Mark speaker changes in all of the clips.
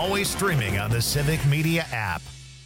Speaker 1: Always streaming on the Civic Media app.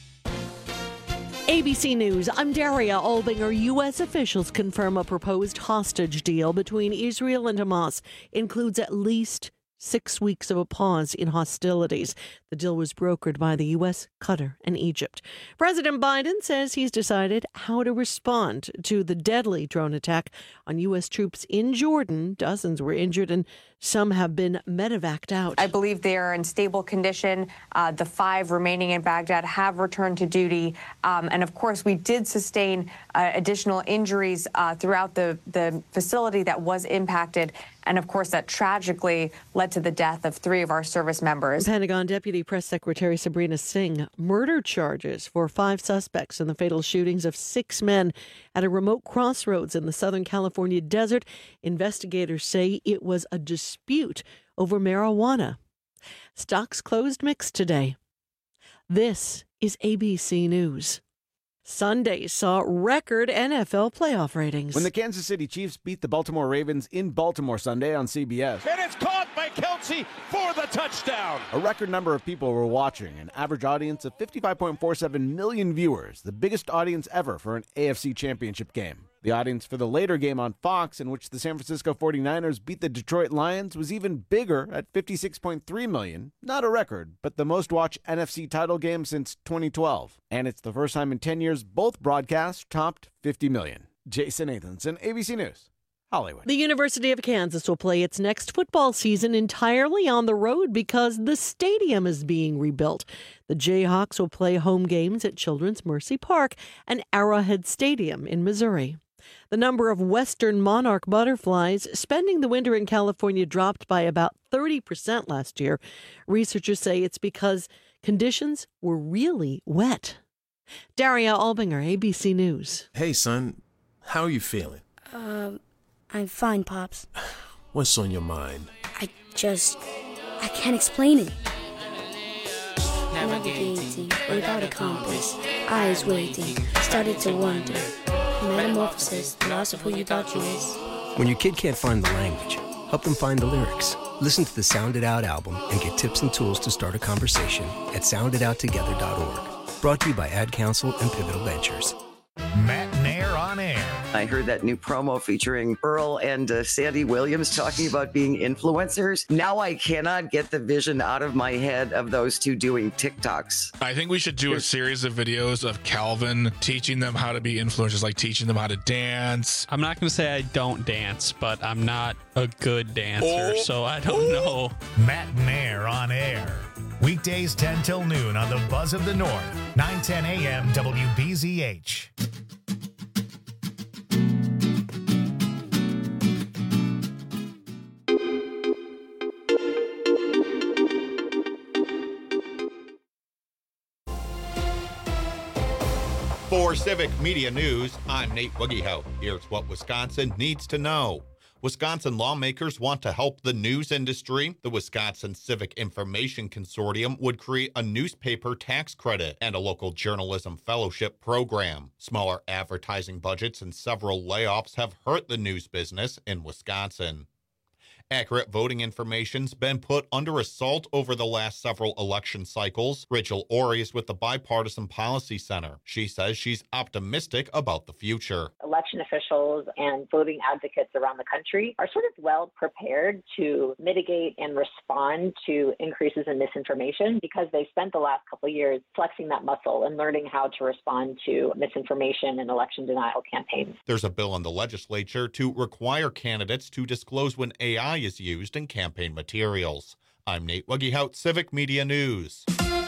Speaker 2: ABC News, I'm Daria Albinger. U.S. officials confirm a proposed hostage deal between Israel and Hamas includes at least 6 weeks of a pause in hostilities. The deal was brokered by the U.S., Qatar, and Egypt. President Biden says he's decided how to respond to the deadly drone attack on U.S. troops in Jordan. Dozens were injured and some have been medevaced out.
Speaker 3: I believe they are in stable condition. The 5 remaining in Baghdad have returned to duty. And of course, we did sustain additional injuries throughout the facility that was impacted. And of course, that tragically led to the death of 3 of our service members.
Speaker 2: Pentagon Deputy Press Secretary Sabrina Singh, murder charges for 5 suspects in the fatal shootings of 6 men at a remote crossroads in the Southern California desert. Investigators say it was a dispute over marijuana. Stocks closed mixed today. This is ABC News. Sunday saw record NFL playoff ratings.
Speaker 4: When the Kansas City Chiefs beat the Baltimore Ravens in Baltimore Sunday on CBS.
Speaker 5: And it's caught by Kelce for the touchdown.
Speaker 4: A record number of people were watching, an average audience of 55.47 million viewers, the biggest audience ever for an AFC championship game. The audience for the later game on Fox, in which the San Francisco 49ers beat the Detroit Lions, was even bigger at 56.3 million. Not a record, but the most-watched NFC title game since 2012. And it's the first time in 10 years both broadcasts topped 50 million. Jason Nathanson, ABC News, Hollywood.
Speaker 2: The University of Kansas will play its next football season entirely on the road because the stadium is being rebuilt. The Jayhawks will play home games at Children's Mercy Park and Arrowhead Stadium in Missouri. The number of western monarch butterflies spending the winter in California dropped by about 30% last year. Researchers say it's because conditions were really wet. Daria Albinger, ABC News.
Speaker 6: Hey, son. How are you feeling?
Speaker 7: I'm fine, Pops.
Speaker 6: What's on your mind?
Speaker 7: I can't explain it. Navigating without a compass, eyes waiting, started to wonder. Metamorphosis, the loss of who you thought you is.
Speaker 8: When your kid can't find the language, help them find the lyrics. Listen to the Sound It Out album and get tips and tools to start a conversation at sounditouttogether.org. Brought to you by Ad Council and Pivotal Ventures.
Speaker 1: Matt Nair on air.
Speaker 9: I heard that new promo featuring Earl and Sandy Williams talking about being influencers. Now I cannot get the vision out of my head of those two doing TikToks.
Speaker 10: I think we should do a series of videos of Calvin teaching them how to be influencers, like teaching them how to dance.
Speaker 11: I'm not going to say I don't dance, but I'm not a good dancer, so I don't know.
Speaker 1: Matt Nair on air. Weekdays 10 till noon on the Buzz of the North, 9:10 a.m. WBZH.
Speaker 12: For Civic Media News, I'm Nate Wuggehout. Here's what Wisconsin needs to know. Wisconsin lawmakers want to help the news industry. The Wisconsin Civic Information Consortium would create a newspaper tax credit and a local journalism fellowship program. Smaller advertising budgets and several layoffs have hurt the news business in Wisconsin. Accurate voting information's been put under assault over the last several election cycles. Rachel Ori is with the Bipartisan Policy Center. She says she's optimistic about the future.
Speaker 13: Election officials and voting advocates around the country are sort of well prepared to mitigate and respond to increases in misinformation because they spent the last couple of years flexing that muscle and learning how to respond to misinformation and election denial campaigns.
Speaker 12: There's a bill in the legislature to require candidates to disclose when AI is used in campaign materials. I'm Nate Wuggehout, Civic Media News.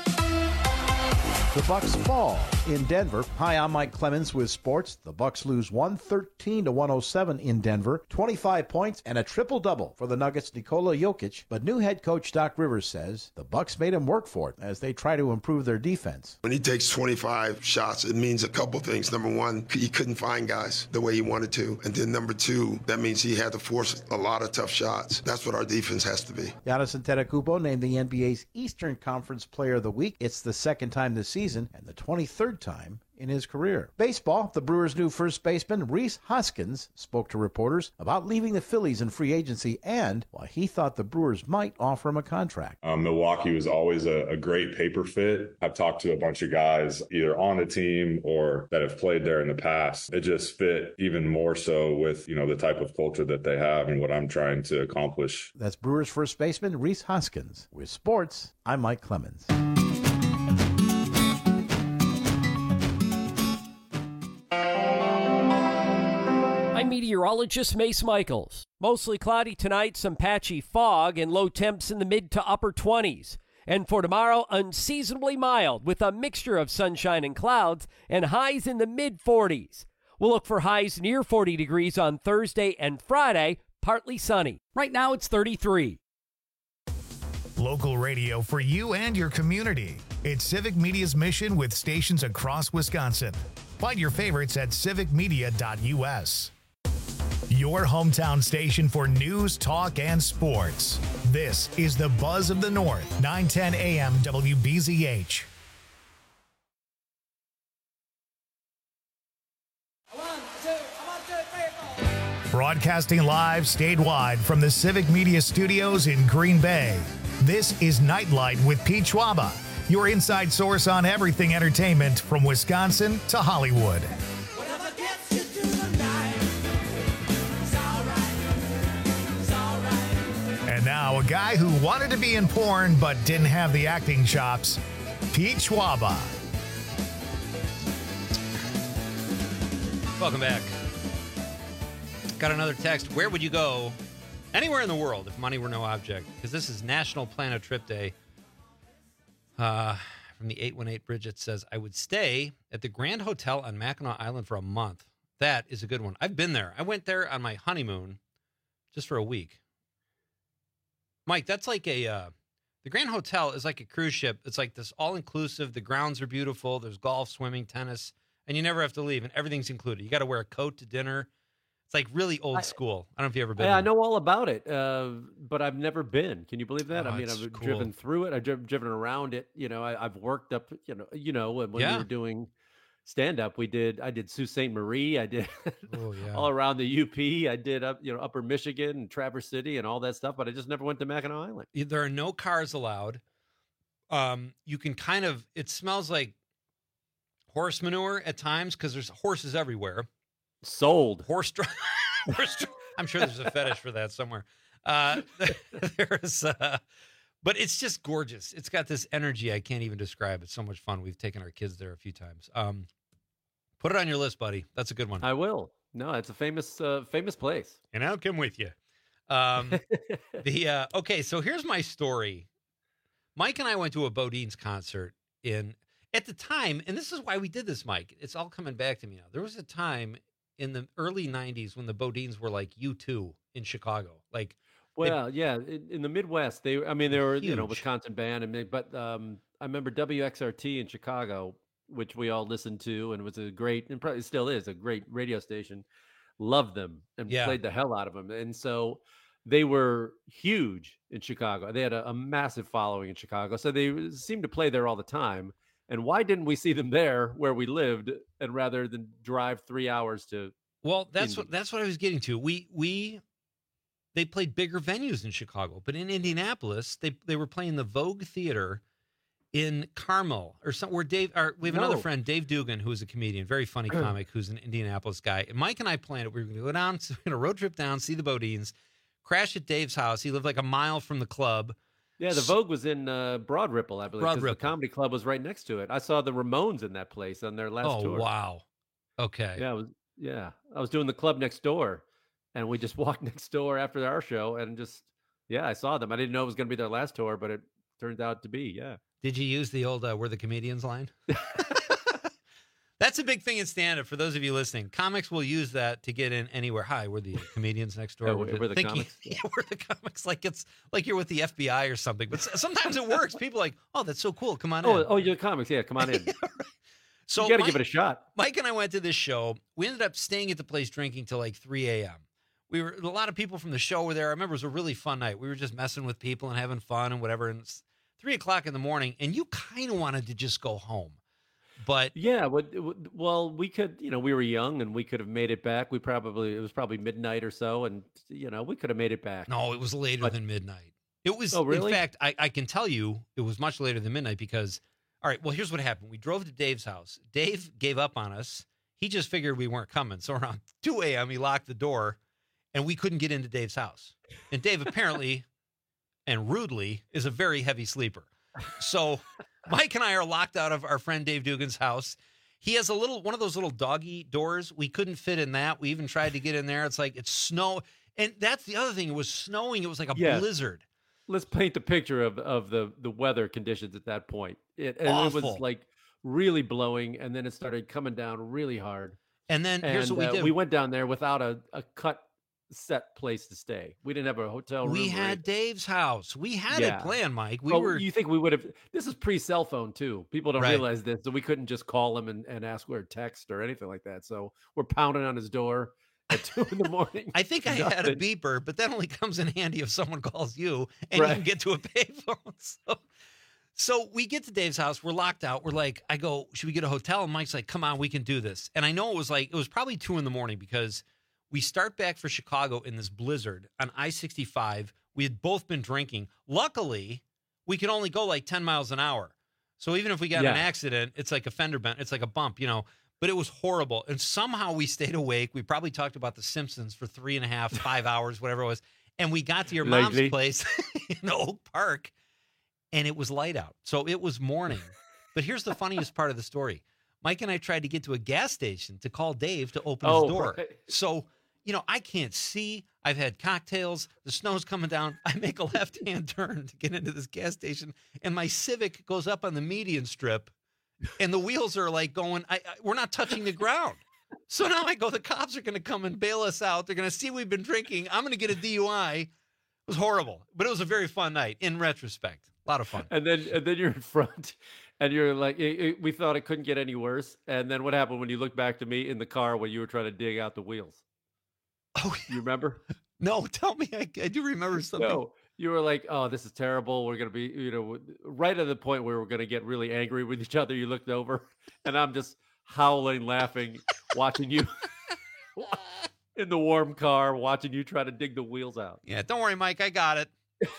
Speaker 14: The Bucks fall in Denver. Hi, I'm Mike Clemens with sports. The Bucks lose 113-107 in Denver. 25 points and a triple-double for the Nuggets' Nikola Jokic. But new head coach Doc Rivers says the Bucks made him work for it as they try to improve their defense.
Speaker 15: When he takes 25 shots, it means a couple things. Number one, he couldn't find guys the way he wanted to. And then number two, that means he had to force a lot of tough shots. That's what our defense has to be.
Speaker 14: Giannis Antetokounmpo named the NBA's Eastern Conference Player of the Week. It's the second time this season and the 23rd time in his career. Baseball, the Brewers' new first baseman, Rhys Hoskins, spoke to reporters about leaving the Phillies in free agency and why he thought the Brewers might offer him a contract.
Speaker 16: Milwaukee was always a great paper fit. I've talked to a bunch of guys either on the team or that have played there in the past. It just fit even more so with, the type of culture that they have and what I'm trying to accomplish.
Speaker 14: That's Brewers first baseman Rhys Hoskins. With sports, I'm Mike Clemens.
Speaker 17: I'm meteorologist Mace Michaels. Mostly cloudy tonight, some patchy fog, and low temps in the mid to upper 20s. And for tomorrow, unseasonably mild with a mixture of sunshine and clouds and highs in the mid-40s. We'll look for highs near 40 degrees on Thursday and Friday, partly sunny. Right now, it's 33.
Speaker 1: Local radio for you and your community. It's Civic Media's mission with stations across Wisconsin. Find your favorites at civicmedia.us. Your hometown station for news, talk, and sports. This is the Buzz of the North, 910 AM WBZH. Broadcasting live statewide from the Civic Media Studios in Green Bay. This is Nightlight with Pete Schwaba, your inside source on everything entertainment from Wisconsin to Hollywood. And now, a guy who wanted to be in porn but didn't have the acting chops, Pete Schwaba.
Speaker 18: Welcome back. Got another text. Where would you go anywhere in the world if money were no object? Because this is National Plan a Trip Day. From the 818 Bridget says, I would stay at the Grand Hotel on Mackinac Island for a month. That is a good one. I've been there. I went there on my honeymoon just for a week. Mike, that's like the Grand Hotel is like a cruise ship. It's like this all-inclusive. The grounds are beautiful. There's golf, swimming, tennis, and you never have to leave, and everything's included. You got to wear a coat to dinner. It's like really old school. I don't know if you've ever been there.
Speaker 19: I know all about it, but I've never been. Can you believe that? I mean, I've
Speaker 18: cool.
Speaker 19: driven through it. I've driven around it. I've worked up, when we were doing stand-up, I did Sault Ste. Marie. I did all around the UP. I did up, Upper Michigan and Traverse City and all that stuff, but I just never went to Mackinac Island.
Speaker 18: There are no cars allowed. You can it smells like horse manure at times because there's horses everywhere.
Speaker 19: Sold.
Speaker 18: I'm sure there's a fetish for that somewhere. But it's just gorgeous. It's got this energy I can't even describe. It's so much fun. We've taken our kids there a few times. Put it on your list, buddy. That's a good one.
Speaker 19: I will. No, it's a famous place.
Speaker 18: And I'll come with you. Okay, so here's my story. Mike and I went to a Bodines concert at the time, and this is why we did this, Mike. It's all coming back to me now. There was a time in the early 90s when the Bodines were like U2 in Chicago. Like,
Speaker 19: in the Midwest, they were,
Speaker 18: huge.
Speaker 19: Wisconsin band, but I remember WXRT in Chicago, which we all listened to, and was a great, and probably still is a great radio station. Loved them and played the hell out of them. And so they were huge in Chicago. They had a massive following in Chicago. So they seemed to play there all the time. And why didn't we see them there where we lived, and rather than drive 3 hours to?
Speaker 18: Well, that's what I was getting to. They played bigger venues in Chicago, but in Indianapolis, they were playing the Vogue Theater in Carmel or somewhere. We have another friend, Dave Dugan, who is a comedian, very funny comic, who's an Indianapolis guy. And Mike and I planned it. We were going to go down, so we're going to road trip down, see the Bodines, crash at Dave's house. He lived like a mile from the club.
Speaker 19: Yeah, the Vogue was in Broad Ripple, I believe. The comedy club was right next to it. I saw the Ramones in that place on their last tour.
Speaker 18: Oh, wow. Okay.
Speaker 19: Yeah, I was doing the club next door, and we just walked next door after our show, and I saw them. I didn't know it was going to be their last tour, but it turned out to be, yeah.
Speaker 18: Did you use the old "We're the Comedians" line? That's a big thing in stand-up. For those of you listening, comics will use that to get in anywhere. Hi, we're the comedians next door.
Speaker 19: We're the comics.
Speaker 18: Yeah, we're the comics. Like it's like you're with the FBI or something. But sometimes it works. People are like, oh, that's so cool. Come on in.
Speaker 19: Oh, you're the comics. Yeah, come on in.
Speaker 18: Yeah, right. So
Speaker 19: you got to give it a shot.
Speaker 18: Mike and I went to this show. We ended up staying at the place drinking till like 3 a.m. A lot of people from the show were there. I remember it was a really fun night. We were just messing with people and having fun and whatever. And it's 3 o'clock in the morning, and you kind of wanted to just go home. But
Speaker 19: yeah, well, we could, we were young and we could have made it back. It was probably midnight or so, and we could have made it back.
Speaker 18: No, it was later than midnight. It was.
Speaker 19: Oh, really?
Speaker 18: In fact, I can tell you it was much later than midnight because, all right, well, here's what happened. We drove to Dave's house. Dave gave up on us. He just figured we weren't coming. So around 2 a.m., he locked the door, and we couldn't get into Dave's house. And Dave apparently, and rudely, is a very heavy sleeper. So Mike and I are locked out of our friend Dave Dugan's house. He has one of those little doggy doors. We couldn't fit in that. We even tried to get in there. It's like it's snow. And that's the other thing. It was snowing. It was like a blizzard.
Speaker 19: Let's paint the picture of the weather conditions at that point. It was like really blowing, and then it started coming down really hard.
Speaker 18: And then here's what we did.
Speaker 19: We went down there without a set place to stay. We didn't have a hotel room.
Speaker 18: We had Dave's house. We had it planned, Mike.
Speaker 19: You think we would have? This is pre-cell phone too. People don't realize this, so we couldn't just call him and ask for a text or anything like that. So we're pounding on his door at 2 a.m.
Speaker 18: I think I had a beeper, but that only comes in handy if someone calls you and you can get to a payphone. So we get to Dave's house. We're locked out. We're like, I go, should we get a hotel? And Mike's like, come on, we can do this. And I know it was probably 2 a.m. because we start back for Chicago in this blizzard on I-65. We had both been drinking. Luckily, we could only go like 10 miles an hour. So even if we got an accident, it's like a fender bend. It's like a bump, But it was horrible. And somehow we stayed awake. We probably talked about The Simpsons for 3.5, 5 hours, whatever it was. And we got to your mom's place in Oak Park, and it was light out. So it was morning. But here's the funniest part of the story. Mike and I tried to get to a gas station to call Dave to open his door. Right. So, I can't see. I've had cocktails. The snow's coming down. I make a left-hand turn to get into this gas station, and my Civic goes up on the median strip, and the wheels are like going, we're not touching the ground. So now I go, the cops are going to come and bail us out. They're going to see we've been drinking. I'm going to get a DUI. It was horrible, but it was a very fun night in retrospect. A lot of fun.
Speaker 19: And then you're in front, and you're like, we thought it couldn't get any worse. And then what happened when you look back to me in the car when you were trying to dig out the wheels?
Speaker 18: Oh,
Speaker 19: you remember?
Speaker 18: No, tell me. I do remember something.
Speaker 19: No, you were like, oh, this is terrible. We're going to be, right at the point where we're going to get really angry with each other. You looked over, and I'm just howling, laughing, watching you in the warm car, watching you try to dig the wheels out.
Speaker 18: Yeah, don't worry, Mike. I got it.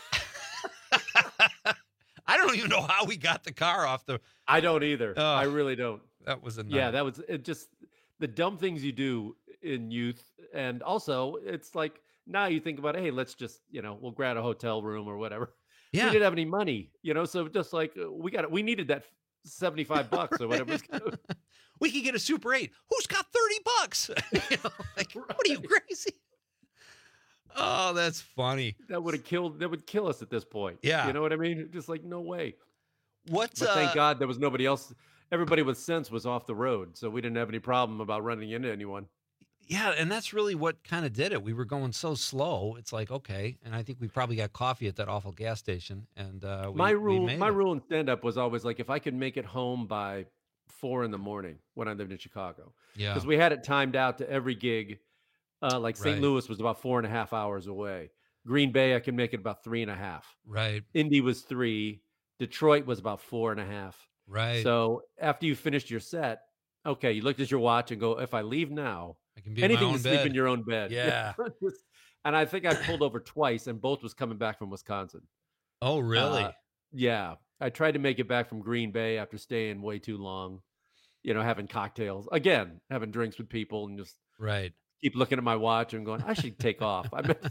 Speaker 18: I don't even know how we got the car off the.
Speaker 19: I don't either. I really don't.
Speaker 18: That was a night.
Speaker 19: Yeah, that was it. Just the dumb things you do in youth, and also it's like now you think about, hey, let's just we'll grab a hotel room or whatever.
Speaker 18: Yeah,
Speaker 19: we didn't have any money, so just like we needed that $75 or whatever.
Speaker 18: We could get a Super 8. Who's got $30? What are you, crazy? Oh, that's funny.
Speaker 19: That would kill us at this point.
Speaker 18: Yeah.
Speaker 19: You know what I mean? Just like, no way.
Speaker 18: But
Speaker 19: thank God there was nobody else. Everybody with sense was off the road, so we didn't have any problem about running into anyone.
Speaker 18: Yeah, and that's really what kind of did it. We were going so slow. It's like, okay, and I think we probably got coffee at that awful gas station. And
Speaker 19: my rule in stand-up was always like, if I could make it home by 4 a.m. when I lived in Chicago.
Speaker 18: Yeah.
Speaker 19: Because we had it timed out to every gig. Like St. Louis was about 4.5 hours away. Green Bay, I could make it about 3.5.
Speaker 18: Right.
Speaker 19: Indy was 3. Detroit was about 4.5.
Speaker 18: Right.
Speaker 19: So after you finished your set, okay, you looked at your watch and go, if I leave now,
Speaker 18: I can be
Speaker 19: anything
Speaker 18: in my
Speaker 19: to
Speaker 18: own
Speaker 19: sleep
Speaker 18: bed.
Speaker 19: in your own bed.
Speaker 18: Yeah.
Speaker 19: And I think I pulled over twice, and both was coming back from Wisconsin.
Speaker 18: Oh, really?
Speaker 19: Yeah. I tried to make it back from Green Bay after staying way too long, having cocktails. Again, having drinks with people and just keep looking at my watch and going, I should take off.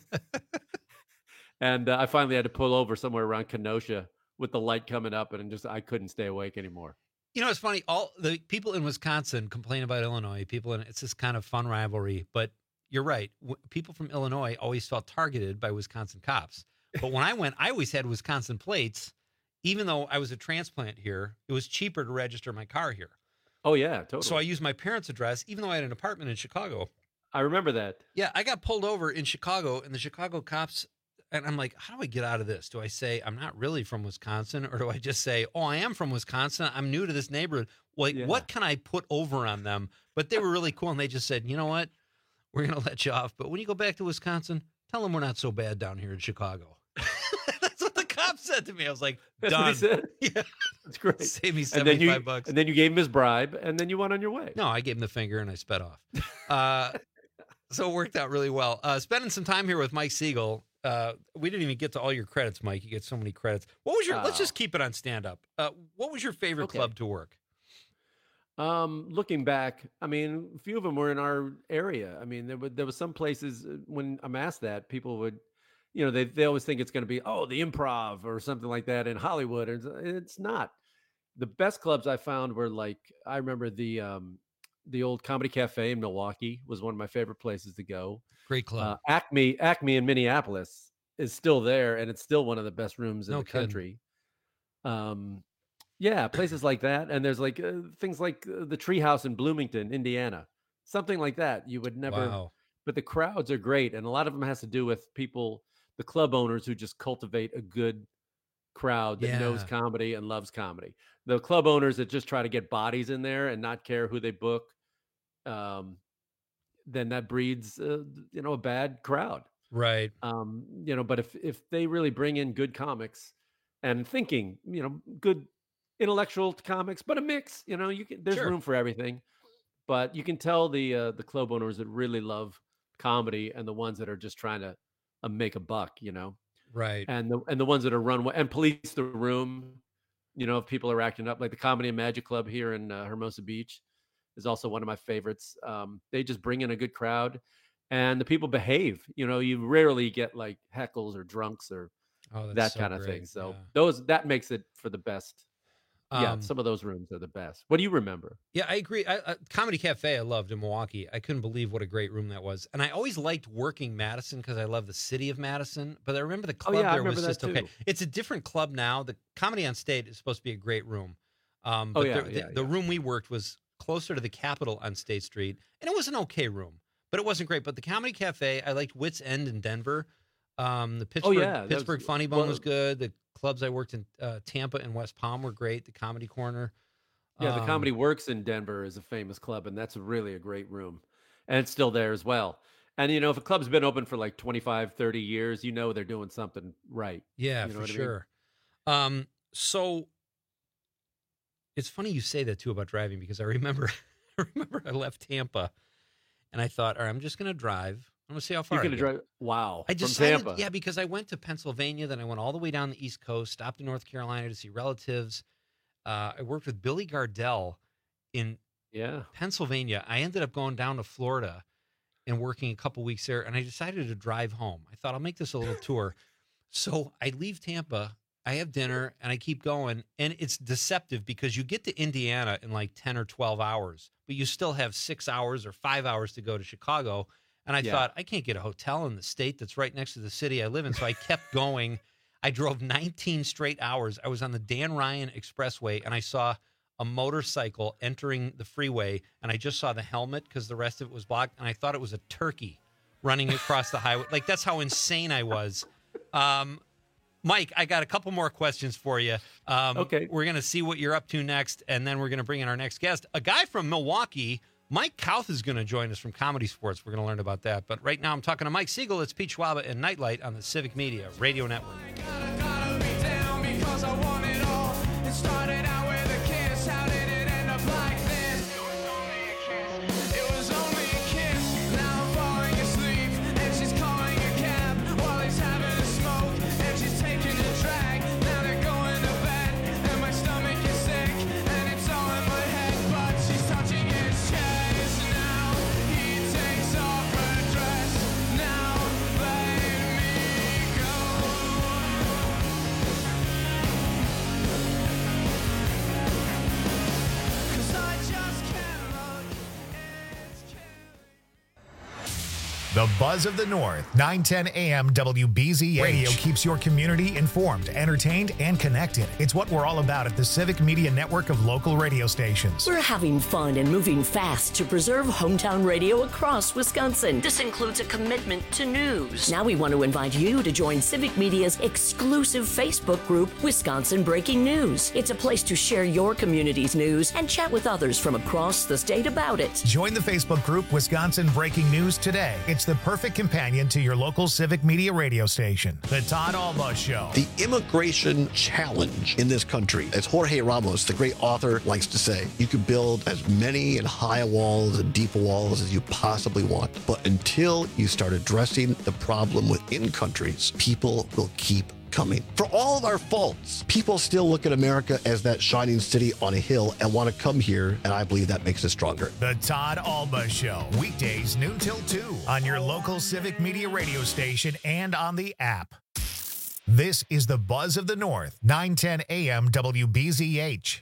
Speaker 19: And I finally had to pull over somewhere around Kenosha with the light coming up, and I couldn't stay awake anymore.
Speaker 18: It's funny. All the people in Wisconsin complain about Illinois. It's this kind of fun rivalry. But you're right. People from Illinois always felt targeted by Wisconsin cops. But when I went, I always had Wisconsin plates. Even though I was a transplant here, it was cheaper to register my car here.
Speaker 19: Oh, yeah, totally.
Speaker 18: So I used my parents' address, even though I had an apartment in Chicago.
Speaker 19: I remember that.
Speaker 18: Yeah, I got pulled over in Chicago, and the Chicago cops, and I'm like, how do I get out of this? Do I say I'm not really from Wisconsin, or do I just say, oh, I am from Wisconsin, I'm new to this neighborhood? What can I put over on them? But they were really cool, and they just said, you know what? We're going to let you off, but when you go back to Wisconsin, tell them we're not so bad down here in Chicago. That's what the cops said to me. I was like,
Speaker 19: That's
Speaker 18: done.
Speaker 19: what he said?
Speaker 18: Yeah.
Speaker 19: That's great.
Speaker 18: Save me $75.
Speaker 19: And then you gave him his bribe, and then you went on your way.
Speaker 18: No, I gave him the finger and I sped off. So it worked out really well. Spending some time here with Mike Siegel. We didn't even get to all your credits, Mike. You get so many credits. What was your? Let's just keep it on stand-up. What was your favorite club to work?
Speaker 19: Looking back, I mean, a few of them were in our area. I mean, there was some places when I'm asked that, people would, they always think it's going to be, the Improv or something like that in Hollywood. It's not. The best clubs I found were I remember the old Comedy Cafe in Milwaukee was one of my favorite places to go.
Speaker 18: Great club.
Speaker 19: Acme in Minneapolis is still there, and it's still one of the best rooms in the country. Yeah, places like that. And there's things like the Treehouse in Bloomington, Indiana, something like that. You would never, but the crowds are great. And a lot of them has to do with people, the club owners who just cultivate a good crowd that knows comedy and loves comedy. The club owners that just try to get bodies in there and not care who they book, then that breeds, a bad crowd.
Speaker 18: Right.
Speaker 19: But if they really bring in good comics and thinking, good intellectual comics, but a mix, there's room for everything. But you can tell the club owners that really love comedy and the ones that are just trying to make a buck,
Speaker 18: right.
Speaker 19: And the ones that are run and police the room, if people are acting up, like the Comedy and Magic Club here in Hermosa Beach is also one of my favorites. They just bring in a good crowd and the people behave. You rarely get heckles or drunks or that kind of thing. So that makes it for the best. Some of those rooms are the best. What do you remember?
Speaker 18: Yeah, I agree. Comedy Cafe I loved in Milwaukee. I couldn't believe what a great room that was. And I always liked working Madison because I love the city of Madison. But I remember the club there was just okay. It's a different club now. The Comedy on State is supposed to be a great room. The room we worked was closer to the Capitol on State Street. And it was an okay room, but it wasn't great. But the Comedy Cafe, I liked Wits End in Denver. The Pittsburgh Funny Bone was good. The clubs I worked in Tampa and West Palm were great. The Comedy Corner.
Speaker 19: Yeah, the Comedy Works in Denver is a famous club, and that's really a great room. And it's still there as well. And, if a club's been open for 25, 30 years, they're doing something right.
Speaker 18: Yeah, for sure. So it's funny you say that, too, about driving, because I remember I left Tampa, and I thought, all right, I'm just going to drive. I'm going to see how far
Speaker 19: You're going to drive. Wow.
Speaker 18: I decided, from Tampa. Yeah, because I went to Pennsylvania, then I went all the way down the East Coast, stopped in North Carolina to see relatives. I worked with Billy Gardell in Pennsylvania. I ended up going down to Florida and working a couple weeks there, and I decided to drive home. I thought, I'll make this a little tour. So I leave Tampa, I have dinner, and I keep going, and it's deceptive because you get to Indiana in 10 or 12 hours, but you still have 6 hours or 5 hours to go to Chicago. And I thought, I can't get a hotel in the state that's right next to the city I live in. So I kept going. I drove 19 straight hours. I was on the Dan Ryan Expressway, and I saw a motorcycle entering the freeway, and I just saw the helmet because the rest of it was blocked, and I thought it was a turkey running across the highway. That's how insane I was. Mike, I got a couple more questions for you.
Speaker 19: Okay.
Speaker 18: We're going to see what you're up to next, and then we're going to bring in our next guest, a guy from Milwaukee. Mike Kauth is going to join us from Comedy Sports. We're going to learn about that. But right now I'm talking to Mike Siegel. It's Pete Schwaba and Nightlight on the Civic Media Radio Network.
Speaker 1: The Buzz of the North, 910 AM WBZA. Radio keeps your community informed, entertained, and connected. It's what we're all about at the Civic Media Network of local radio stations.
Speaker 20: We're having fun and moving fast to preserve hometown radio across Wisconsin. This includes a commitment to news. Now we want to invite you to join Civic Media's exclusive Facebook group, Wisconsin Breaking News. It's a place to share your community's news and chat with others from across the state about it.
Speaker 1: Join the Facebook group, Wisconsin Breaking News, today. It's the the perfect companion to your local Civic Media radio station. The Todd Alba Show.
Speaker 21: The immigration challenge in this country, as Jorge Ramos, the great author, likes to say, you can build as many and high walls and deep walls as you possibly want. But until you start addressing the problem within countries, people will keep coming. For all of our faults, people still look at America as that shining city on a hill and want to come here, and I believe that makes us stronger.
Speaker 1: The Todd Alba Show, weekdays noon till 2 on your local Civic Media radio station and on the app. This is the Buzz of the North, 910 AM WBZH.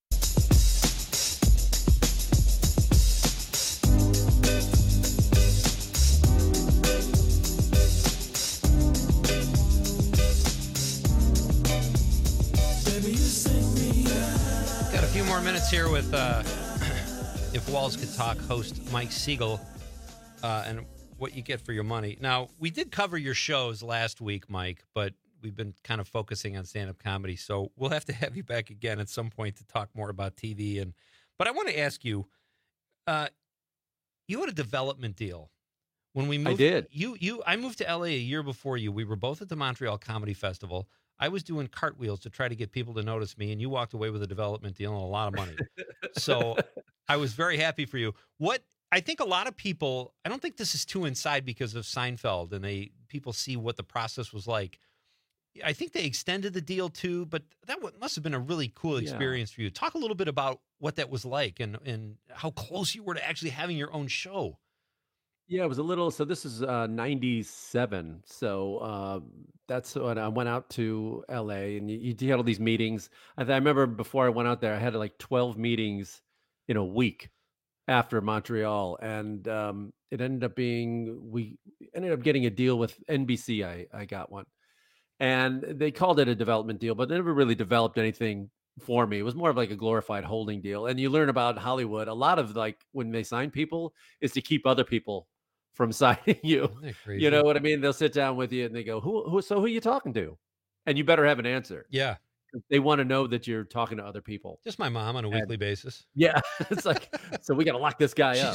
Speaker 18: Got a few more minutes here with If Walls Could Talk host Mike Siegel and what you get for your money. Now, we did cover your shows last week, Mike, but we've been kind of focusing on stand-up comedy, so we'll have to have you back again at some point to talk more about TV. But I want to ask you, you had a development deal when we moved.
Speaker 19: I did.
Speaker 18: I moved to LA a year before you. We were both at the Montreal Comedy Festival. I was doing cartwheels to try to get people to notice me, and you walked away with a development deal and a lot of money. So I was very happy for you. I think a lot of people, I don't think this is too inside because of Seinfeld, and people see what the process was like. I think they extended the deal too, but that must have been a really cool experience for you. Talk a little bit about what that was like and how close you were to actually having your own show.
Speaker 19: Yeah, it was a little. So this is 97. So that's when I went out to LA, and you had all these meetings. I remember before I went out there, I had like 12 meetings in a week after Montreal, and it ended up being we ended up getting a deal with NBC. I got one, and they called it a development deal, but they never really developed anything for me. It was more of like a glorified holding deal. And you learn about Hollywood. A lot of like when they sign people is to keep other people from signing you. You know what I mean? They'll sit down with you and they go, who are you talking to? And you better have an answer.
Speaker 18: Yeah.
Speaker 19: They want to know that you're talking to other people.
Speaker 18: Just my mom on a weekly basis.
Speaker 19: Yeah. It's like, so we got to lock this guy up.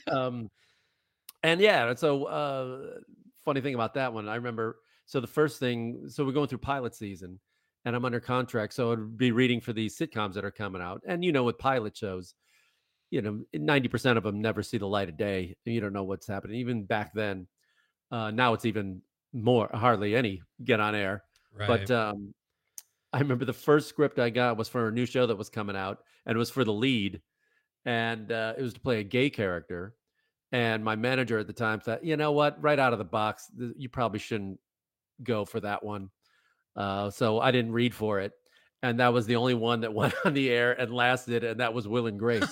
Speaker 19: And so funny thing about that one, I remember, so the first thing, so we're going through pilot season and I'm under contract. So I'd be reading for these sitcoms that are coming out. And, with pilot shows, 90% of them never see the light of day. You don't know what's happening. Even back then, now it's even more, hardly any get on air.
Speaker 18: Right.
Speaker 19: But I remember the first script I got was for a new show that was coming out, and it was for the lead. And it was to play a gay character. And my manager at the time thought, you know what, right out of the box, you probably shouldn't go for that one. So I didn't read for it. And that was the only one that went on the air and lasted, and that was Will and Grace.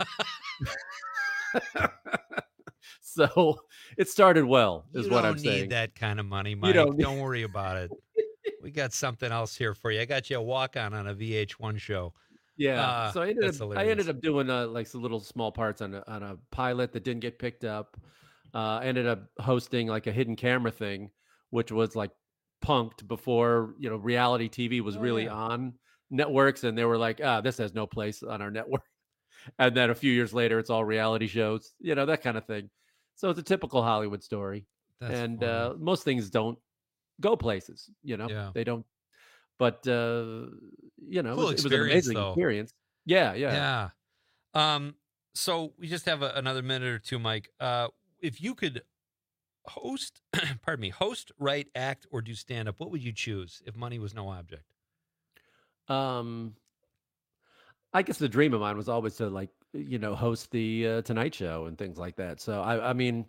Speaker 19: So it started well, is what I'm saying.
Speaker 18: You don't need that kind of money, Mike. Don't worry about it. We got something else here for you. I got you a walk-on a VH1 show.
Speaker 19: Yeah. So I ended up doing like some little small parts on a pilot that didn't get picked up. I ended up hosting like a hidden camera thing, which was like punked before reality TV was really on networks, and they were like, this has no place on our network. And then a few years later, it's all reality shows, that kind of thing. So it's a typical Hollywood story. And most things don't go places, they don't. But
Speaker 18: cool
Speaker 19: it was an amazing experience. Yeah.
Speaker 18: So we just have another minute or two, Mike. If you could host, write, act, or do stand up, what would you choose if money was no object?
Speaker 19: I guess the dream of mine was always to host the Tonight Show and things like that. So I mean,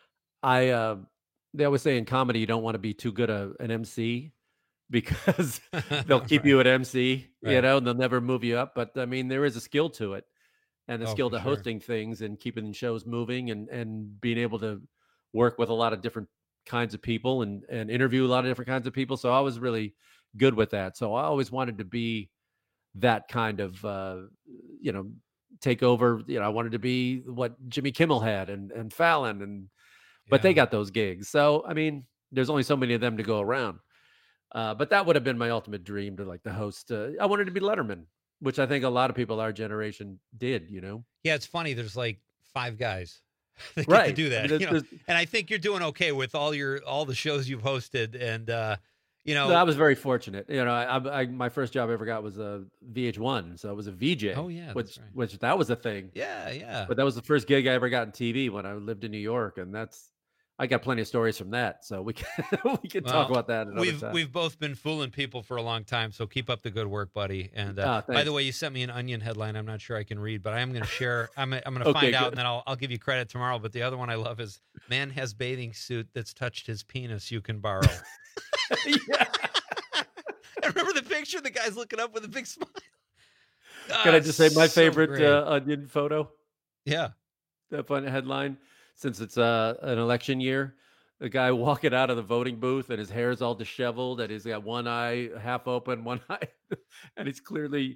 Speaker 19: they always say in comedy you don't want to be too good an MC because they'll keep you at MC, and they'll never move you up. But I mean, there is a skill to it, and a skill to hosting things and keeping shows moving and being able to work with a lot of different kinds of people and interview a lot of different kinds of people. So I was really good with that. So I always wanted to be that kind of, take over. I wanted to be what Jimmy Kimmel had and Fallon but they got those gigs. So, I mean, there's only so many of them to go around. But that would have been my ultimate dream to host. I wanted to be Letterman, which I think a lot of people our generation did,
Speaker 18: Yeah, it's funny. There's like 5 guys. that get to do that. And I think you're doing okay with all the shows you've hosted, and
Speaker 19: I was very fortunate. I my first job I ever got was a VH1, so I was a VJ.
Speaker 18: Oh yeah,
Speaker 19: which that was a thing.
Speaker 18: Yeah.
Speaker 19: But that was the first gig I ever got in TV when I lived in New York, and I got plenty of stories from that, so we can talk about that another time.
Speaker 18: We've both been fooling people for a long time, so keep up the good work, buddy. And by the way, you sent me an Onion headline. I'm not sure I can read, but I am going to share. I'm going to find out, and then I'll give you credit tomorrow. But the other one I love is man has bathing suit that's touched his penis. You can borrow.
Speaker 19: Yeah.
Speaker 18: I remember the picture. The guy's looking up with a big smile.
Speaker 19: Can I just say my favorite Onion photo?
Speaker 18: Yeah,
Speaker 19: that fun headline. Since it's an election year, the guy walking out of the voting booth and his hair's all disheveled and he's got one eye half open, one eye, and he's clearly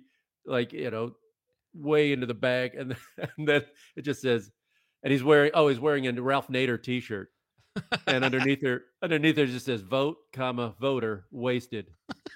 Speaker 19: way into the bag. And then it just says, and he's wearing a Ralph Nader t-shirt. And underneath there just says vote, voter, wasted.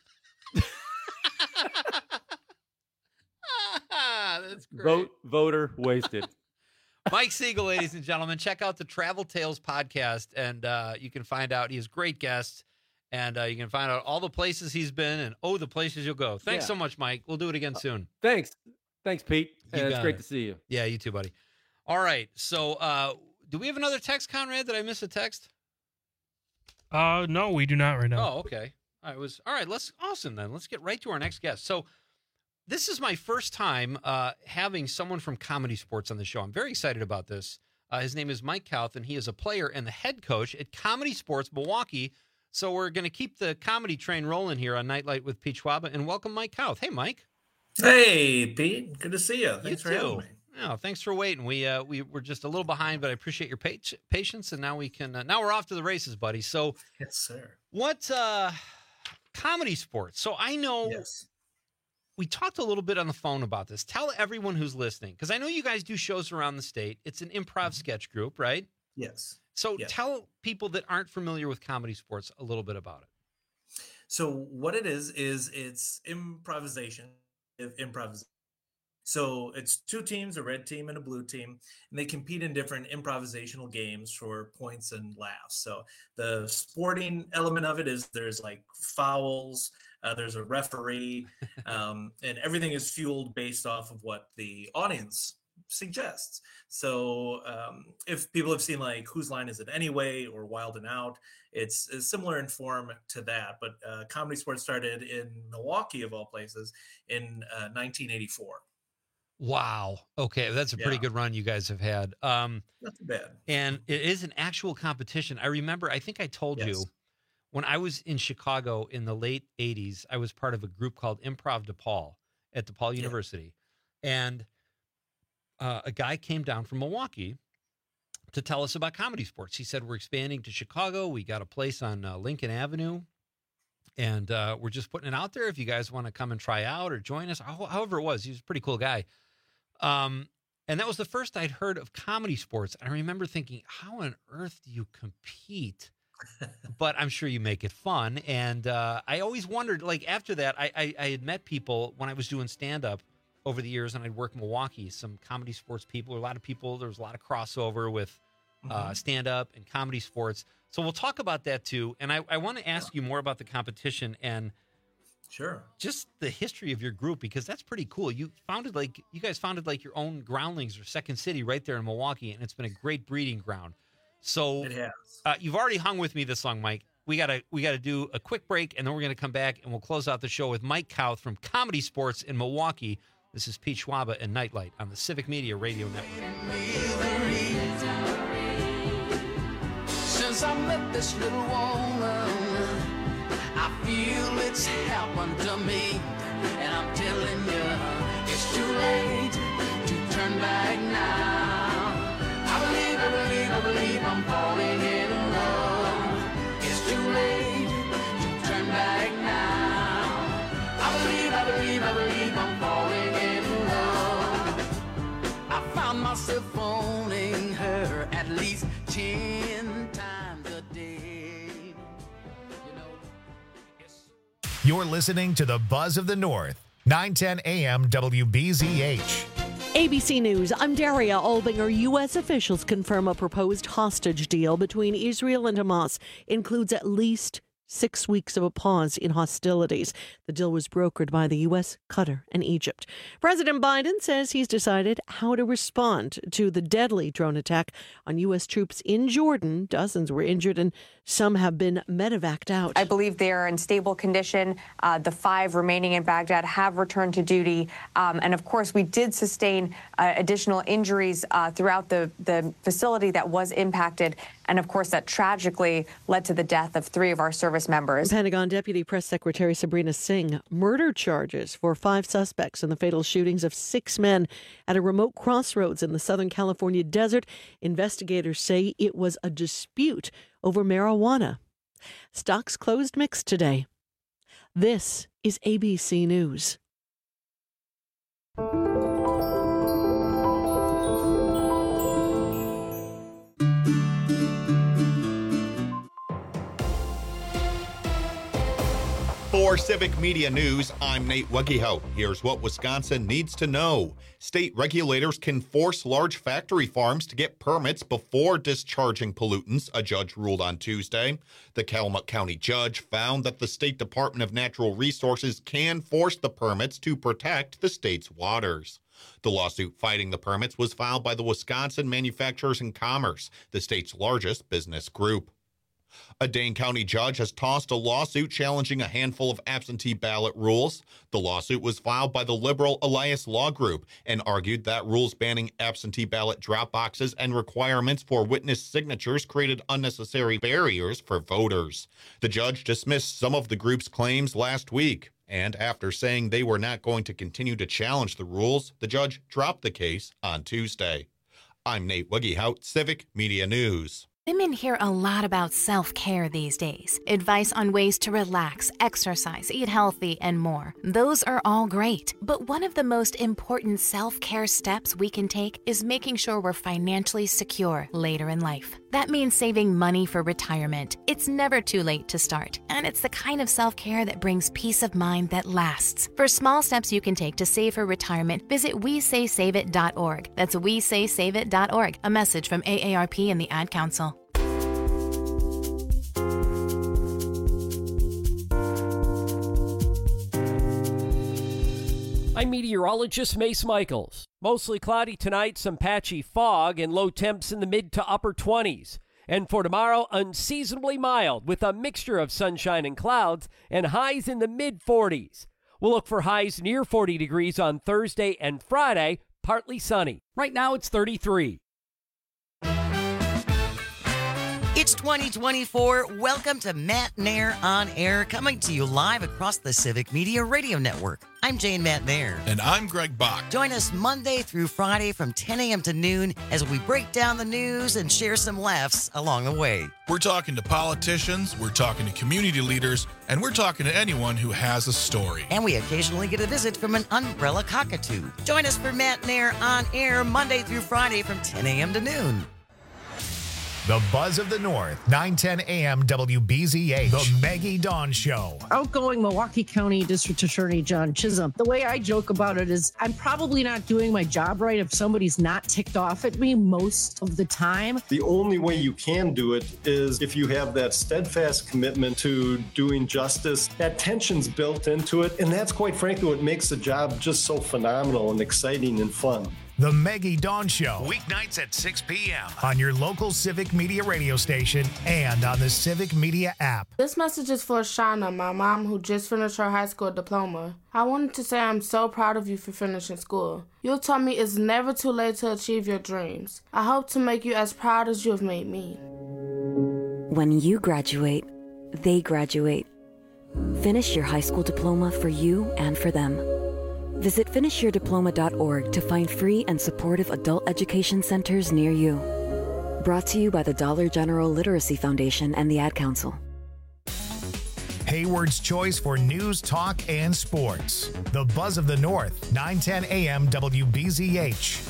Speaker 18: That's great.
Speaker 19: Voter, wasted.
Speaker 18: Mike Siegel, ladies and gentlemen, check out the Travel Tales podcast, and you can find out he has great guests, and you can find out all the places he's been and the places you'll go. Thanks so much, Mike. We'll do it again soon.
Speaker 19: Thanks, Pete. It's great to see you.
Speaker 18: Yeah, you too, buddy. All right, so do we have another text, Conrad? Did I miss a text?
Speaker 3: No, we do not right now.
Speaker 18: Oh, okay. All right. Awesome then. Let's get right to our next guest. So, this is my first time having someone from Comedy Sports on the show. I'm very excited about this. His name is Mike Kauth, and he is a player and the head coach at Comedy Sports Milwaukee. So we're going to keep the comedy train rolling here on Nightlight with Pete Schwaba, and welcome Mike Kauth. Hey, Mike.
Speaker 22: Hey, Pete. Good to see you. Thanks for having me.
Speaker 18: No, thanks for waiting. We were just a little behind, but I appreciate your patience, and now we can. Now we're off to the races, buddy. So,
Speaker 22: yes, sir.
Speaker 18: What Comedy Sports? So I know.
Speaker 22: Yes.
Speaker 18: We talked a little bit on the phone about this. Tell everyone who's listening, because I know you guys do shows around the state. It's an improv sketch group, right?
Speaker 22: Yes.
Speaker 18: So tell people that aren't familiar with Comedy Sports a little bit about it.
Speaker 22: So what it is it's improvisation. So it's two teams, a red team and a blue team, and they compete in different improvisational games for points and laughs. So the sporting element of it is there's like fouls, there's a referee, and everything is fueled based off of what the audience suggests. So if people have seen like Whose Line Is It Anyway or Wild and Out, it's similar in form to that. But Comedy Sports started in Milwaukee, of all places, in 1984.
Speaker 18: Wow. Okay. That's a pretty good run you guys have had.
Speaker 22: Not too bad.
Speaker 18: And it is an actual competition. I remember, I think I told you, when I was in Chicago in the late 80s, I was part of a group called Improv DePaul at DePaul University. And a guy came down from Milwaukee to tell us about Comedy Sports. He said, we're expanding to Chicago. We got a place on Lincoln Avenue. And we're just putting it out there if you guys want to come and try out or join us. However it was, he was a pretty cool guy. And that was the first I'd heard of Comedy Sports. I remember thinking, how on earth do you compete? But I'm sure you make it fun. And I always wondered, like after that, I had met people when I was doing stand-up over the years, and I'd work in Milwaukee, some Comedy Sports people, a lot of people, there was a lot of crossover with stand-up and Comedy Sports. So we'll talk about that too. And I want to ask you more about the competition and just the history of your group, because that's pretty cool. You guys founded your own Groundlings or Second City right there in Milwaukee, and it's been a great breeding ground. So
Speaker 22: it has.
Speaker 18: You've already hung with me this long, Mike. We gotta do a quick break, and then we're gonna come back and we'll close out the show with Mike Kauth from Comedy Sports in Milwaukee. This is Pete Schwaba and Nightlight on the Civic Media Radio Network.
Speaker 23: Since I met this little woman, I feel it's happened to me, and I'm telling you, it's too late to turn back now. I believe I'm falling in love. It's too late to turn back now. I believe I'm falling in love. I found myself phoning her at least 10 times a day.
Speaker 1: You're listening to the Buzz of the North, 910 AM WBZH.
Speaker 2: ABC News, I'm Daria Albinger. U.S. officials confirm a proposed hostage deal between Israel and Hamas includes at least 6 weeks of a pause in hostilities. The deal was brokered by the U.S., Qatar, and Egypt. President Biden says he's decided how to respond to the deadly drone attack on U.S. troops in Jordan. Dozens were injured and some have been medevaced out.
Speaker 3: I believe they are in stable condition. The 5 remaining in Baghdad have returned to duty. And of course, we did sustain additional injuries throughout the facility that was impacted. And of course, that tragically led to the death of 3 of our service members.
Speaker 2: Pentagon Deputy Press Secretary Sabrina Singh, murder charges for 5 suspects in the fatal shootings of 6 men at a remote crossroads in the Southern California desert. Investigators say it was a dispute over marijuana. Stocks closed mixed today. This is ABC News.
Speaker 12: For Civic Media News, I'm Nate Wegehout. Here's what Wisconsin needs to know. State regulators can force large factory farms to get permits before discharging pollutants, a judge ruled on Tuesday. The Calumet County judge found that the State Department of Natural Resources can force the permits to protect the state's waters. The lawsuit fighting the permits was filed by the Wisconsin Manufacturers and Commerce, the state's largest business group. A Dane County judge has tossed a lawsuit challenging a handful of absentee ballot rules. The lawsuit was filed by the liberal Elias Law Group and argued that rules banning absentee ballot drop boxes and requirements for witness signatures created unnecessary barriers for voters. The judge dismissed some of the group's claims last week, and after saying they were not going to continue to challenge the rules, the judge dropped the case on Tuesday. I'm Nate Wegehout, Civic Media News.
Speaker 4: Women hear a lot about self-care these days. Advice on ways to relax, exercise, eat healthy, and more. Those are all great. But one of the most important self-care steps we can take is making sure we're financially secure later in life. That means saving money for retirement. It's never too late to start. And it's the kind of self-care that brings peace of mind that lasts. For small steps you can take to save for retirement, visit WeSaySaveIt.org. That's WeSaySaveIt.org. A message from AARP and the Ad Council.
Speaker 17: I'm meteorologist Mace Michaels. Mostly cloudy tonight, some patchy fog, and low temps in the mid to upper 20s. And for tomorrow, unseasonably mild with a mixture of sunshine and clouds and highs in the mid 40s. We'll look for highs near 40 degrees on Thursday and Friday, partly sunny. Right now it's 33.
Speaker 5: It's 2024. Welcome to Matt Nair On Air, coming to you live across the Civic Media Radio Network. I'm Jane Matt Nair.
Speaker 24: And I'm Greg Bach.
Speaker 5: Join us Monday through Friday from 10 a.m. to noon as we break down the news and share some laughs along the way.
Speaker 24: We're talking to politicians, we're talking to community leaders, and we're talking to anyone who has a story.
Speaker 5: And we occasionally get a visit from an umbrella cockatoo. Join us for Matt Nair On Air Monday through Friday from 10 a.m. to noon.
Speaker 1: The Buzz of the North, 9:10 a.m. WBZH, The Maggie Dawn Show.
Speaker 25: Outgoing Milwaukee County District Attorney John Chisholm. The way I joke about it is I'm probably not doing my job right if somebody's not ticked off at me most of the time.
Speaker 26: The only way you can do it is if you have that steadfast commitment to doing justice. That tension's built into it, and that's quite frankly what makes the job just so phenomenal and exciting and fun.
Speaker 1: The Maggie Dawn Show, weeknights at 6 p.m. on your local Civic Media radio station and on the Civic Media app.
Speaker 27: This message is for Shauna, my mom, who just finished her high school diploma. I wanted to say I'm so proud of you for finishing school. You taught me it's never too late to achieve your dreams. I hope to make you as proud as you have made me.
Speaker 28: When you graduate, they graduate. Finish your high school diploma for you and for them. Visit finishyourdiploma.org to find free and supportive adult education centers near you. Brought to you by the Dollar General Literacy Foundation and the Ad Council.
Speaker 1: Hayward's choice for news, talk, and sports. The Buzz of the North, 9:10 a.m. WBZH.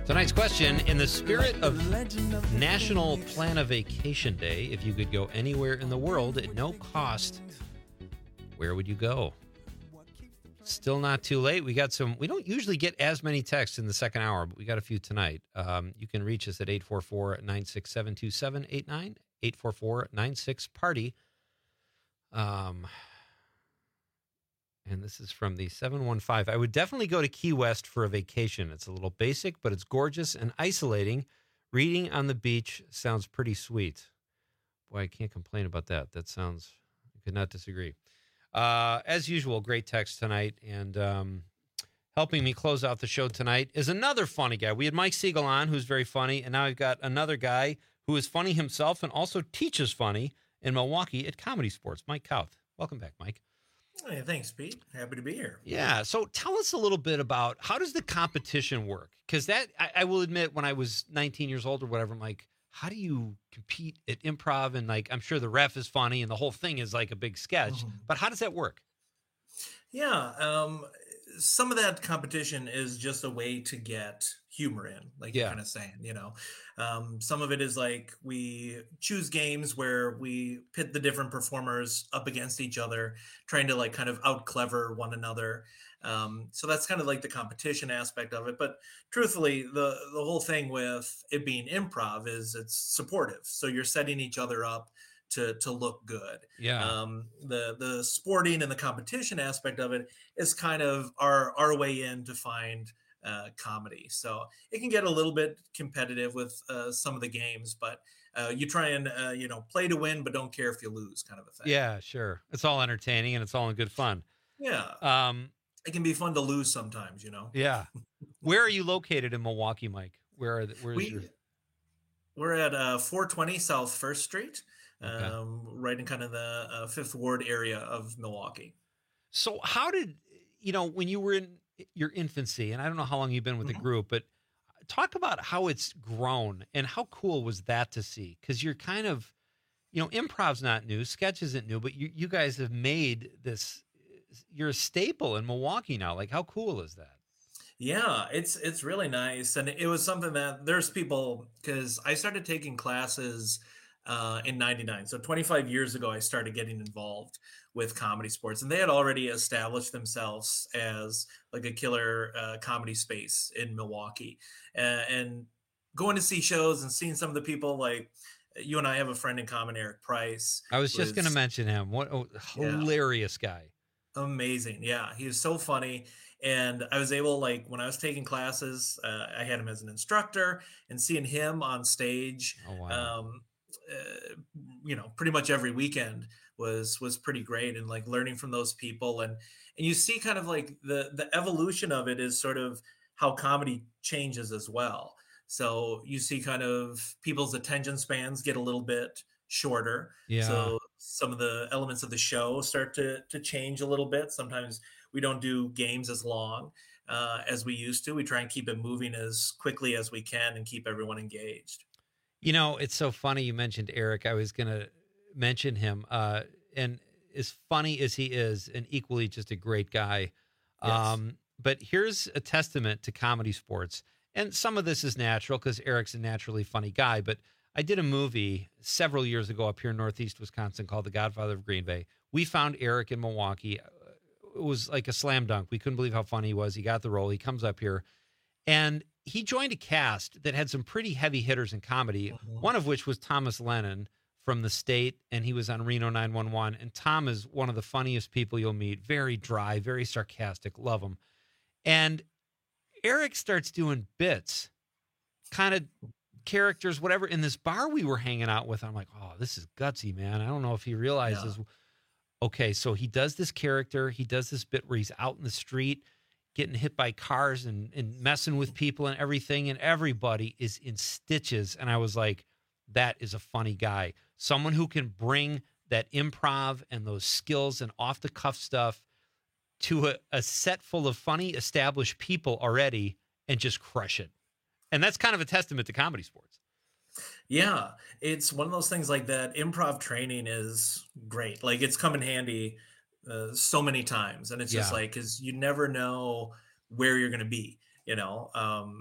Speaker 18: Tonight's question, in the spirit of National Plan a Vacation Day, if you could go anywhere in the world at no cost, where would you go? Still not too late. We don't usually get as many texts in the second hour, but we got a few tonight. You can reach us at 844-967-2789, 844-96-PARTY. And this is from the 715. I would definitely go to Key West for a vacation. It's a little basic, but it's gorgeous and isolating. Reading on the beach sounds pretty sweet. Boy, I can't complain about that. I could not disagree. As usual, great text tonight. And helping me close out the show tonight is another funny guy. We had Mike Siegel on, who's very funny. And now I've got another guy who is funny himself and also teaches funny in Milwaukee at Comedy Sports, Mike Kauth. Welcome back, Mike.
Speaker 22: Hey, thanks, Pete. Happy to be here.
Speaker 18: Yeah. So tell us a little bit about how does the competition work? Because I will admit, when I was 19 years old or whatever, I'm like, how do you compete at improv? And like, I'm sure the ref is funny and the whole thing is like a big sketch, but how does that work?
Speaker 22: Yeah. Some of that competition is just a way to get humor in, like you're kind of saying, some of it is like we choose games where we pit the different performers up against each other, trying to like kind of out clever one another. So that's kind of like the competition aspect of it. But truthfully, the whole thing with it being improv is it's supportive. So you're setting each other up to look good.
Speaker 18: Yeah.
Speaker 22: The sporting and the competition aspect of it is kind of our way in to find comedy. So it can get a little bit competitive with some of the games, but you try and play to win, but don't care if you lose, kind of a thing.
Speaker 18: Yeah, sure. It's all entertaining and it's all in good fun.
Speaker 22: Yeah. It can be fun to lose sometimes,
Speaker 18: Yeah. Where are you located in Milwaukee, Mike? We're at
Speaker 22: 420 South First Street.
Speaker 18: Okay.
Speaker 22: Right in kind of the Fifth Ward area of Milwaukee.
Speaker 18: So how did, when you were in your infancy, and I don't know how long you've been with the group, but talk about how it's grown and how cool was that to see? Because you're kind of, improv's not new, sketch isn't new, but you guys have made this, you're a staple in Milwaukee now. Like, how cool is that?
Speaker 22: Yeah, it's really nice. And it was something that there's people, because I started taking classes in 99. So 25 years ago, I started getting involved with Comedy Sports, and they had already established themselves as like a killer comedy space in Milwaukee. And going to see shows and seeing some of the people, like you and I have a friend in common, Eric Price.
Speaker 18: I was just going to mention him. What a hilarious guy.
Speaker 22: Amazing. Yeah, he was so funny. And I was able, like, when I was taking classes, I had him as an instructor, and seeing him on stage, pretty much every weekend was pretty great. And like learning from those people, and you see kind of like the evolution of it is sort of how comedy changes as well. So you see kind of people's attention spans get a little bit shorter.
Speaker 18: Yeah.
Speaker 22: So some of the elements of the show start to change a little bit. Sometimes we don't do games as long as we used to. We try and keep it moving as quickly as we can and keep everyone engaged.
Speaker 18: It's so funny you mentioned Eric. I was going to mention him. And as funny as he is, and equally just a great guy.
Speaker 22: Yes.
Speaker 18: But here's a testament to Comedy Sports. And some of this is natural because Eric's a naturally funny guy. But I did a movie several years ago up here in Northeast Wisconsin called The Godfather of Green Bay. We found Eric in Milwaukee. It was like a slam dunk. We couldn't believe how funny he was. He got the role. He comes up here. And he joined a cast that had some pretty heavy hitters in comedy, one of which was Thomas Lennon from The State, and he was on Reno 911. And Tom is one of the funniest people you'll meet. Very dry, very sarcastic, love him. And Eric starts doing bits, kind of characters, whatever, in this bar we were hanging out with. I'm like, oh, this is gutsy, man. I don't know if he realizes. Yeah. Okay, so he does this character. He does this bit where he's out in the street getting hit by cars and messing with people and everything, and everybody is in stitches. And I was like, that is a funny guy. Someone who can bring that improv and those skills and off-the-cuff stuff to a set full of funny, established people already and just crush it. And that's kind of a testament to Comedy Sports.
Speaker 22: Yeah, it's one of those things like that. Improv training is great. Like, it's come in handy so many times. And it's just like, because you never know where you're going to be.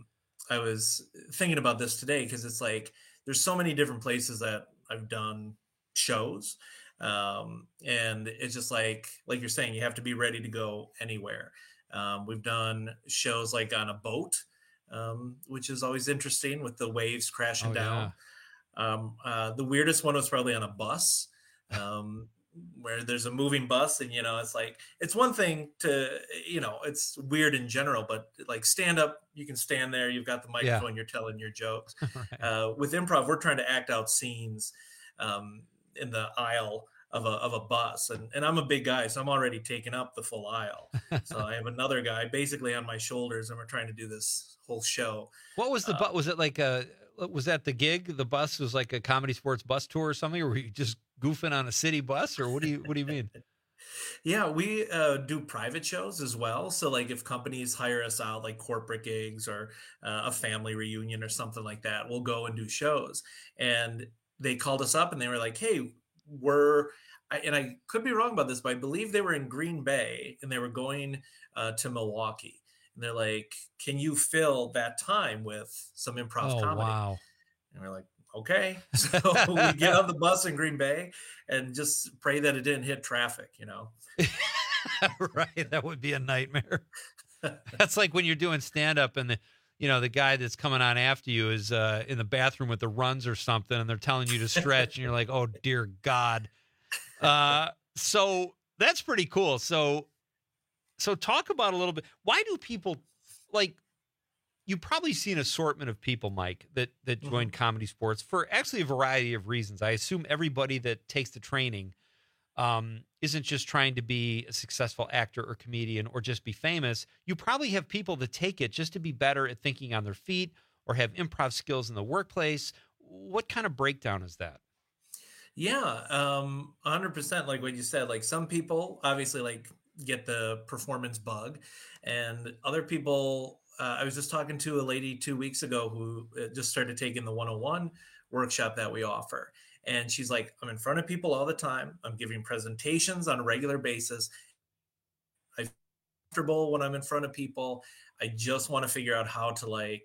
Speaker 22: was thinking about this today, because it's like there's so many different places that I've done shows, and it's just like you're saying, you have to be ready to go anywhere. We've done shows like on a boat, which is always interesting with the waves crashing down. The weirdest one was probably on a bus, where there's a moving bus, and it's like, it's one thing to, it's weird in general, but like stand up, you can stand there, you've got the microphone, you're telling your jokes. Right. With improv, we're trying to act out scenes in the aisle of a bus, and I'm a big guy, so I'm already taking up the full aisle. So I have another guy basically on my shoulders, and we're trying to do this whole show.
Speaker 18: What was the bus? Was it like was that the gig? The bus was like a Comedy Sports bus tour or something, or were you just goofing on a city bus, or what do you mean?
Speaker 22: Yeah, we do private shows as well. So like if companies hire us out, like corporate gigs or a family reunion or something like that, we'll go and do shows. And they called us up and they were like, hey, and I could be wrong about this, but I believe they were in Green Bay and they were going to Milwaukee. And they're like, can you fill that time with some improv comedy? Wow. And we're like, okay. So we get on the bus in Green Bay and just pray that it didn't hit traffic,
Speaker 18: Right. That would be a nightmare. That's like when you're doing stand-up and the guy that's coming on after you is in the bathroom with the runs or something, and they're telling you to stretch, and you're like, oh, dear God. So that's pretty cool. So talk about a little bit. Why do people, like, you've probably seen an assortment of people, Mike, that join Comedy Sports for actually a variety of reasons. I assume everybody that takes the training isn't just trying to be a successful actor or comedian or just be famous. You probably have people that take it just to be better at thinking on their feet or have improv skills in the workplace. What kind of breakdown is that?
Speaker 22: Yeah, 100%. Like what you said, like some people obviously like get the performance bug, and other people, I was just talking to a lady 2 weeks ago who just started taking the 101 workshop that we offer. And she's like, I'm in front of people all the time. I'm giving presentations on a regular basis. I'm comfortable when I'm in front of people. I just want to figure out how to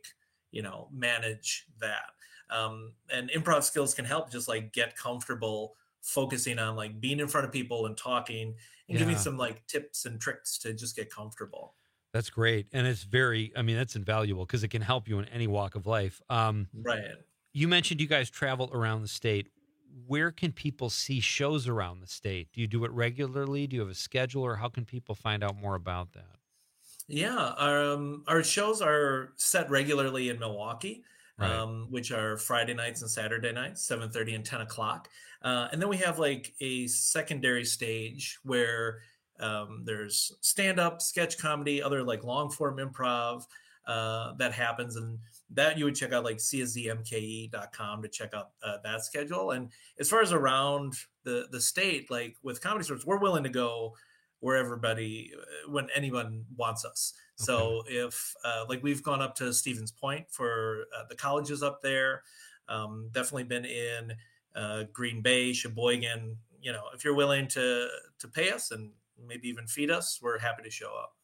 Speaker 22: manage that. And improv skills can help just like get comfortable focusing on like being in front of people and talking and giving some like tips and tricks to just get comfortable.
Speaker 18: That's great. And it's that's invaluable because it can help you in any walk of life.
Speaker 22: Right.
Speaker 18: You mentioned you guys travel around the state. Where can people see shows around the state? Do you do it regularly? Do you have a schedule, or how can people find out more about that?
Speaker 22: Yeah, our shows are set regularly in Milwaukee, right, which are Friday nights and Saturday nights, 7:30 and 10 o'clock. And then we have like a secondary stage where there's stand-up, sketch comedy, other like long-form improv that happens. And that you would check out like czmke.com to check out that schedule. And as far as around the state, like with Comedy Sports, we're willing to go where when anyone wants us. Okay. So if like we've gone up to Stevens Point for the colleges up there, definitely been in Green Bay, Sheboygan. If you're willing to pay us and maybe even feed us, we're happy to show up.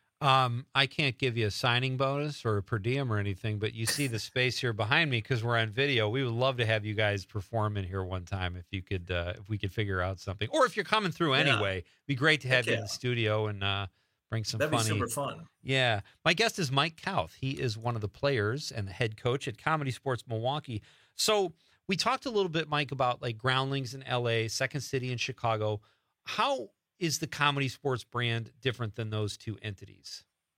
Speaker 18: I can't give you a signing bonus or a per diem or anything, but you see the space here behind me because we're on video. We would love to have you guys perform in here one time if we could figure out something. Or if you're coming through anyway, it'd be great to have you in the studio and bring some
Speaker 22: That'd
Speaker 18: funny.
Speaker 22: That'd be super fun.
Speaker 18: Yeah. My guest is Mike Kauth. He is one of the players and the head coach at Comedy Sports Milwaukee. So we talked a little bit, Mike, about like Groundlings in LA, Second City in Chicago. How is the Comedy Sports brand different than those two entities?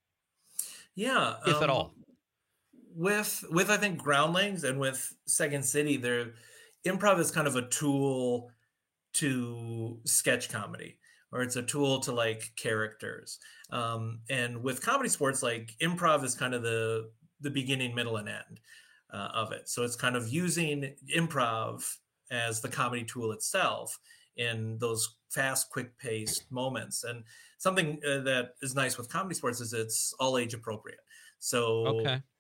Speaker 22: Yeah,
Speaker 18: if at all.
Speaker 22: With I think Groundlings and with Second City, improv is kind of a tool to sketch comedy, or it's a tool to like characters. And with Comedy Sports, like improv is kind of the beginning, middle, and end of it. So it's kind of using improv as the comedy tool itself in those fast, quick-paced moments. And something that is nice with Comedy Sports is it's all age appropriate. So,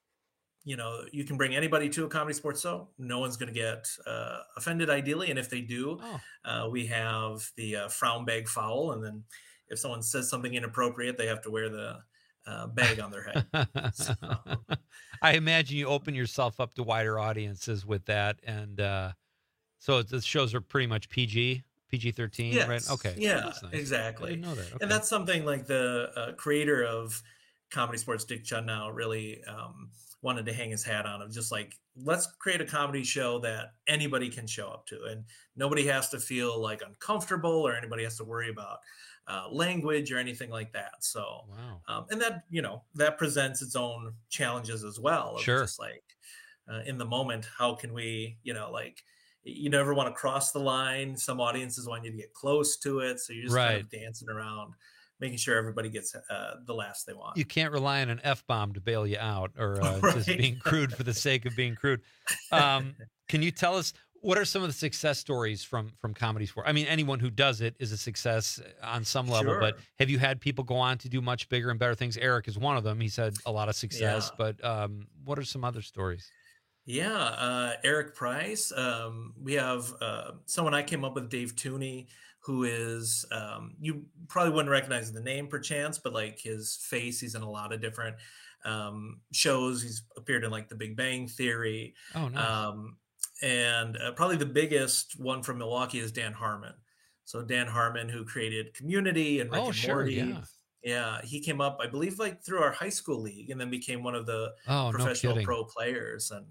Speaker 22: you can bring anybody to a Comedy Sports show. No one's going to get offended, ideally. And if they do, we have the frown bag foul. And then if someone says something inappropriate, they have to wear the bag on their head. So.
Speaker 18: I imagine you open yourself up to wider audiences with that. And so the shows are pretty much PG-13,
Speaker 22: Yes.
Speaker 18: right? Okay.
Speaker 22: Yeah,
Speaker 18: That's nice.
Speaker 22: exactly.
Speaker 18: I didn't know that. Okay.
Speaker 22: And that's something like the creator of Comedy Sports, Dick Chudnow, really wanted to hang his hat on, of just like, let's create a comedy show that anybody can show up to, and nobody has to feel like uncomfortable, or anybody has to worry about language or anything like that. So, and that, that presents its own challenges as well.
Speaker 18: Sure.
Speaker 22: Just like in the moment, how can we, like, you never want to cross the line. Some audiences want you to get close to it. So you're just kind of dancing around, making sure everybody gets the laughs they want.
Speaker 18: You can't rely on an F-bomb to bail you out, or just being crude for the sake of being crude. Can you tell us, what are some of the success stories from Comedy Sport? I mean, anyone who does it is a success on some level, but have you had people go on to do much bigger and better things? Eric is one of them. He's had a lot of success, but what are some other stories?
Speaker 22: Yeah, Eric Price. We have someone I came up with, Dave Tooney, who is, you probably wouldn't recognize the name perchance, but like his face, he's in a lot of different shows. He's appeared in like The Big Bang Theory.
Speaker 18: Oh, nice.
Speaker 22: And probably the biggest one from Milwaukee is Dan Harmon. So Dan Harmon, who created Community and Rick and Morty. Yeah, he came up, I believe, like through our high school league, and then became one of the professional pro players. And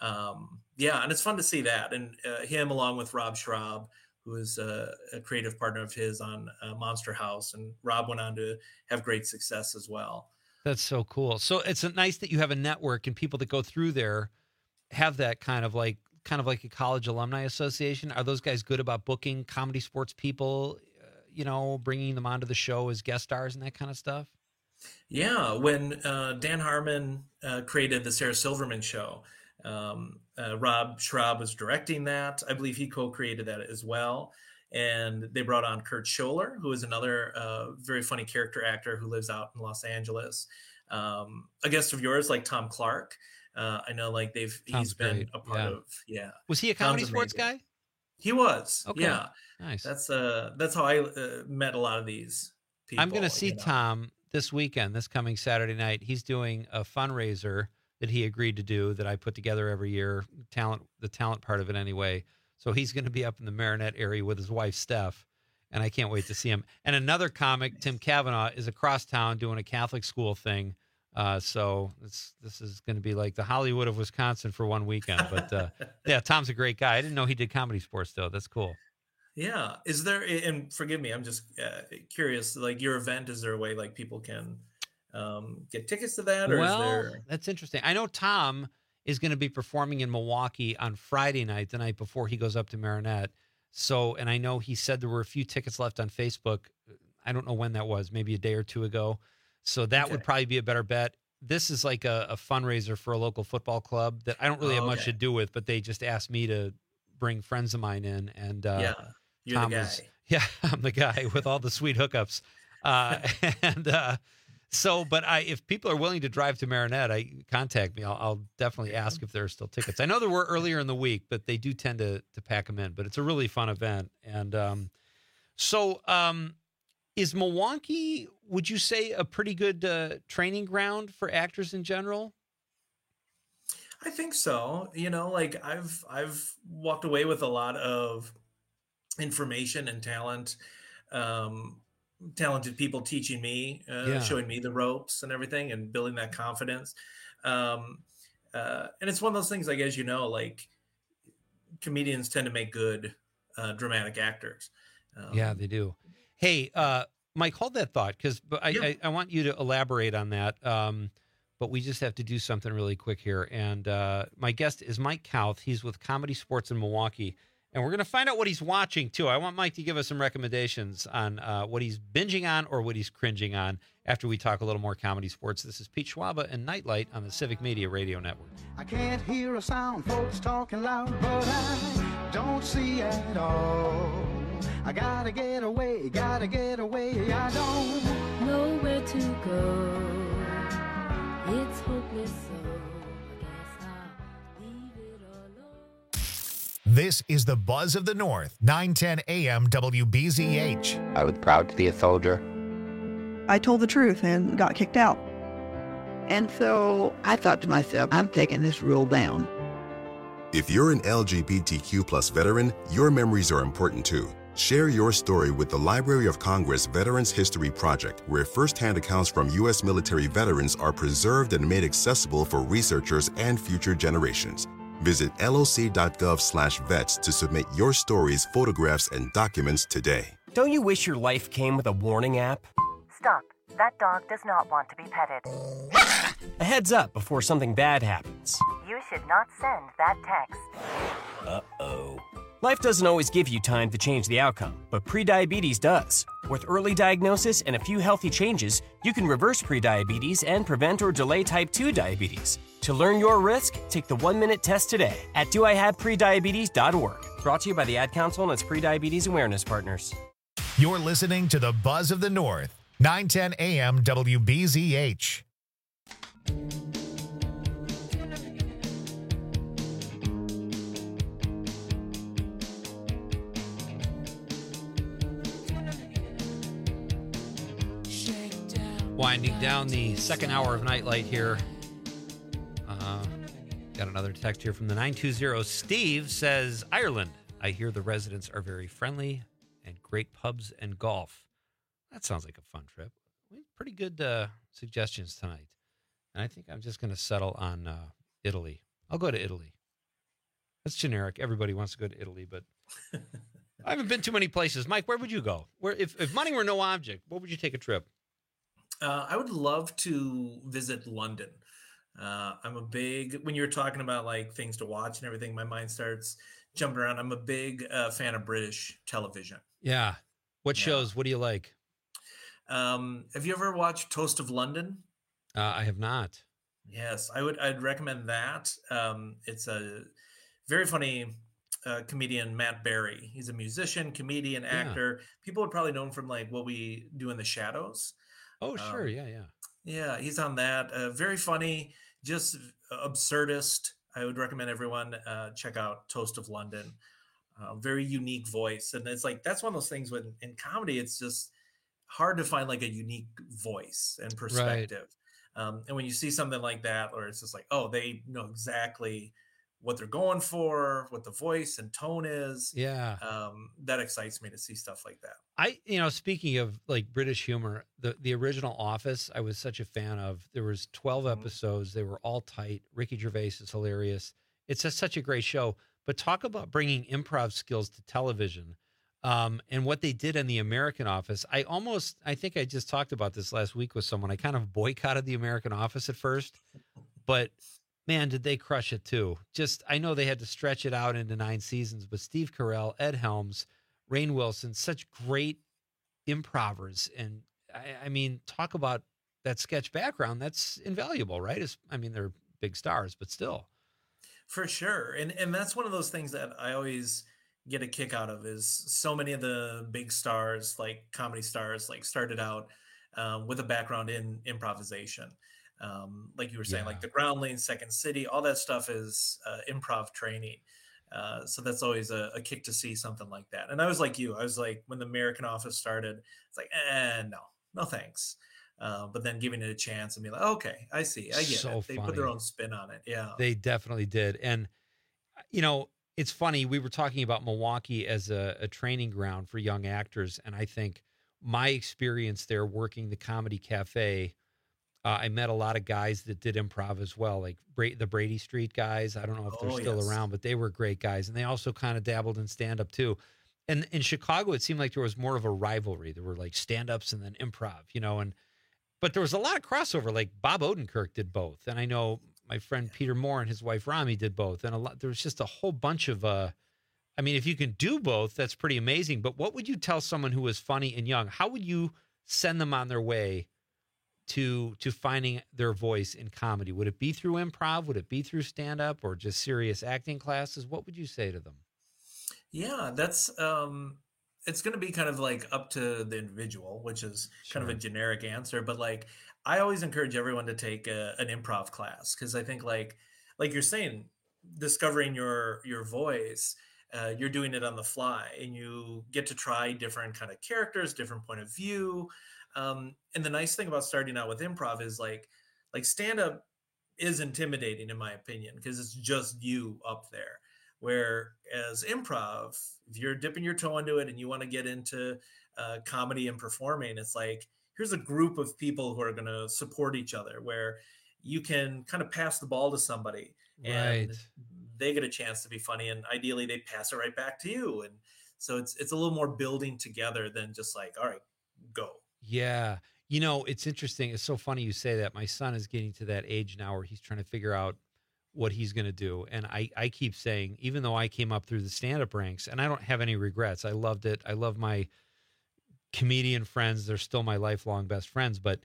Speaker 22: and it's fun to see that. And him, along with Rob Schraub, who is a creative partner of his on Monster House, and Rob went on to have great success as well.
Speaker 18: That's so cool. So it's nice that you have a network, and people that go through there have that kind of like a college alumni association. Are those guys good about booking Comedy Sports people, bringing them onto the show as guest stars and that kind of stuff?
Speaker 22: Yeah. When Dan Harmon created the Sarah Silverman show, Rob Schraub was directing that. I believe he co-created that as well. And they brought on Kurt Scholler, who is another very funny character actor who lives out in Los Angeles. A guest of yours, like Tom Clark. I know, like he's been a part of. Yeah.
Speaker 18: Was he a Comedy Sports guy?
Speaker 22: He was.
Speaker 18: Okay.
Speaker 22: Yeah.
Speaker 18: Nice.
Speaker 22: That's how I met a lot of these people.
Speaker 18: I'm going to see Tom this weekend, this coming Saturday night. He's doing a fundraiser that he agreed to do, that I put together every year, the talent part of it anyway. So he's going to be up in the Marinette area with his wife, Steph, and I can't wait to see him. And another comic, Tim Kavanaugh, is across town doing a Catholic school thing. So this is going to be like the Hollywood of Wisconsin for one weekend. But yeah, Tom's a great guy. I didn't know he did Comedy Sports, though. That's cool.
Speaker 22: Yeah. Is there, and forgive me, I'm just curious, like your event, is there a way like people can get tickets to that? Or is there...
Speaker 18: That's interesting. I know Tom is going to be performing in Milwaukee on Friday night, the night before he goes up to Marinette. So, and I know he said there were a few tickets left on Facebook. I don't know when that was, maybe a day or two ago. So that would probably be a better bet. This is like a fundraiser for a local football club that I don't really have much to do with, but they just asked me to bring friends of mine in. And
Speaker 22: you're
Speaker 18: Tom
Speaker 22: the guy.
Speaker 18: I'm the guy with all the sweet hookups. But if people are willing to drive to Marinette, contact me. I'll definitely ask if there are still tickets. I know there were earlier in the week, but they do tend to pack them in. But it's a really fun event. And is Milwaukee, would you say, a pretty good training ground for actors in general?
Speaker 22: I think so. Like I've walked away with a lot of information and talent. Talented people teaching me, showing me the ropes and everything, and building that confidence. And it's one of those things, like, as you know, like comedians tend to make good dramatic actors.
Speaker 18: Yeah, they do. Hey, Mike, hold that thought, because I want you to elaborate on that. But we just have to do something really quick here. And my guest is Mike Kauth. He's with Comedy Sports in Milwaukee. And we're going to find out what he's watching, too. I want Mike to give us some recommendations on what he's binging on or what he's cringing on after we talk a little more Comedy Sports. This is Pete Schwaba and Nightlight on the Civic Media Radio Network.
Speaker 6: I can't hear a sound, folks talking loud, but I don't see at all. I gotta get away, I don't know where to go. It's hopeless, so I guess I'll leave it alone.
Speaker 1: This is the Buzz of the North, 910 AM WBZH.
Speaker 7: I was proud to be a soldier.
Speaker 8: I told the truth and got kicked out.
Speaker 7: And so I thought to myself, I'm taking this rule down.
Speaker 8: If you're an LGBTQ plus veteran, your memories are important too. Share your story with the Library of Congress Veterans History Project, where firsthand accounts from U.S. military veterans are preserved and made accessible for researchers and future generations. Visit loc.gov/vets to submit your stories, photographs, and documents today.
Speaker 9: Don't you wish your life came with a warning app?
Speaker 10: Stop. That dog does not want to be petted.
Speaker 9: A heads up before something bad happens.
Speaker 10: You should not send that text.
Speaker 9: Uh-oh. Life doesn't always give you time to change the outcome, but prediabetes does. With early diagnosis and a few healthy changes, you can reverse prediabetes and prevent or delay type 2 diabetes. To learn your risk, take the 1-minute test today at doihaveprediabetes.org. Brought to you by the Ad Council and its prediabetes awareness partners.
Speaker 1: You're listening to the Buzz of the North, 910 AM WBZH.
Speaker 18: Winding down the second hour of Nightlight here. Got another text here from the 920. Steve says, Ireland. I hear the residents are very friendly and great pubs and golf. That sounds like a fun trip. Pretty good suggestions tonight. And I think I'm just going to settle on Italy. I'll go to Italy. That's generic. Everybody wants to go to Italy, but I haven't been too many places. Mike, where would you go? Where, if money were no object, where would you take a trip?
Speaker 22: I would love to visit London. I'm a big, when you're talking about like things to watch and everything, my mind starts jumping around. I'm a big fan of British television.
Speaker 18: Yeah. What shows? What do you like?
Speaker 22: Have you ever watched Toast of London?
Speaker 18: I have not.
Speaker 22: Yes, I'd recommend that. It's a very funny comedian, Matt Berry. He's a musician, comedian, actor. People would probably know him from like What We Do in the Shadows.
Speaker 18: Oh, sure. Yeah.
Speaker 22: Yeah, he's on that. Very funny, just absurdist. I would recommend everyone check out Toast of London. Very unique voice. And it's like, that's one of those things when in comedy, it's just hard to find like a unique voice and perspective. Right. And when you see something like that, or it's just like, oh, they know exactly what they're going for, what the voice and tone is.
Speaker 18: Yeah.
Speaker 22: That excites me to see stuff like that.
Speaker 18: Speaking of like British humor, the original Office, I was such a fan of. There was 12 episodes. They were all tight. Ricky Gervais is hilarious. It's such a great show. But talk about bringing improv skills to television. And what they did in the American Office. I think I just talked about this last week with someone. I kind of boycotted the American Office at first, but man, did they crush it too. I know they had to stretch it out into 9 seasons, but Steve Carell, Ed Helms, Rainn Wilson, such great improvers. And I mean, talk about that sketch background. That's invaluable, right? They're big stars, but still.
Speaker 22: For sure. And that's one of those things that I always get a kick out of is so many of the big stars, like comedy stars, like started out with a background in improvisation. Like you were saying, like the Groundlings, Second City, all that stuff is improv training. So that's always a kick to see something like that. And I was like you. I was like, when the American Office started, it's like, no thanks. But then giving it a chance and be like, okay, I see. I get it. They put their own spin on it. Yeah.
Speaker 18: They definitely did. And, it's funny. We were talking about Milwaukee as a training ground for young actors. And I think my experience there working the Comedy Cafe, I met a lot of guys that did improv as well, like the Brady Street guys. I don't know if they're still around, but they were great guys. And they also kind of dabbled in stand-up too. And in Chicago, it seemed like there was more of a rivalry. There were like stand-ups and then improv, but there was a lot of crossover. Like Bob Odenkirk did both. And I know my friend Peter Moore and his wife Rami did both. And there was just a whole bunch of, if you can do both, that's pretty amazing. But what would you tell someone who was funny and young? How would you send them on their way to finding their voice in comedy? Would it be through improv? Would it be through stand-up or just serious acting classes? What would you say to them?
Speaker 22: Yeah, that's it's going to be kind of like up to the individual, which is kind of a generic answer. But like, I always encourage everyone to take an improv class, because I think like you're saying, discovering your voice, you're doing it on the fly, and you get to try different kind of characters, different point of view. And the nice thing about starting out with improv is like like stand-up is intimidating in my opinion, because it's just you up there. Whereas improv, if you're dipping your toe into it and you want to get into comedy and performing, it's like, here's a group of people who are going to support each other, where you can kind of pass the ball to somebody and they get a chance to be funny, and ideally they pass it right back to you. And so it's a little more building together than just like, all right, go.
Speaker 18: Yeah. You know, it's interesting. It's so funny you say that. My son is getting to that age now where he's trying to figure out what he's going to do. And I keep saying, even though I came up through the stand-up ranks, and I don't have any regrets. I loved it. I love my comedian friends. They're still my lifelong best friends. But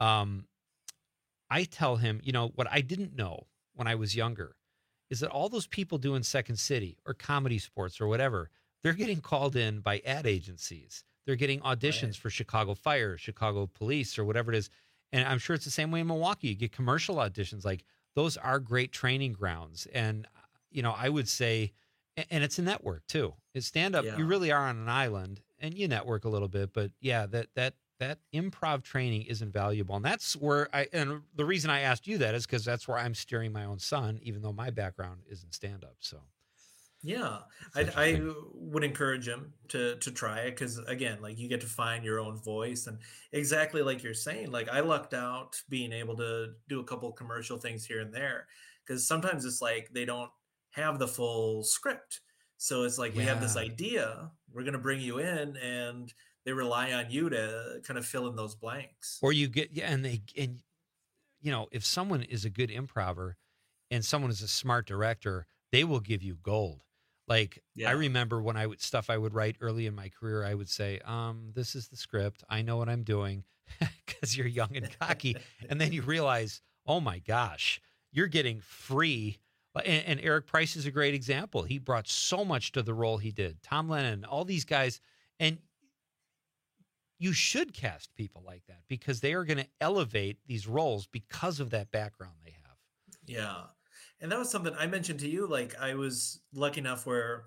Speaker 18: I tell him, you know, what I didn't know when I was younger is that all those people doing Second City or Comedy Sports or whatever, they're getting called in by ad agencies. They're getting auditions for Chicago Fire, Chicago Police, or whatever it is. And I'm sure it's the same way in Milwaukee. You get commercial auditions. Like, those are great training grounds. And, you know, I would say, and it's a network too. It's stand-up. You really are on an island, and you network a little bit. But yeah, that improv training is invaluable. And that's where and the reason I asked you that is because that's where I'm steering my own son, even though my background is in stand-up. So.
Speaker 22: Yeah, I would encourage him to try it, because again, like, you get to find your own voice, and exactly like you're saying, like, I lucked out being able to do a couple commercial things here and there, because sometimes it's like they don't have the full script. So it's like, we have this idea, we're going to bring you in, and they rely on you to kind of fill in those blanks.
Speaker 18: Or you get, and you know, if someone is a good improver and someone is a smart director, they will give you gold. Like, I remember when I would write early in my career, I would say, this is the script. I know what I'm doing, because you're young and cocky. And then you realize, oh my gosh, you're getting free. And Eric Price is a great example. He brought so much to the role he did. Tom Lennon, all these guys. And you should cast people like that, because they are going to elevate these roles because of that background they have.
Speaker 22: Yeah. And that was something I mentioned to you. Like, I was lucky enough where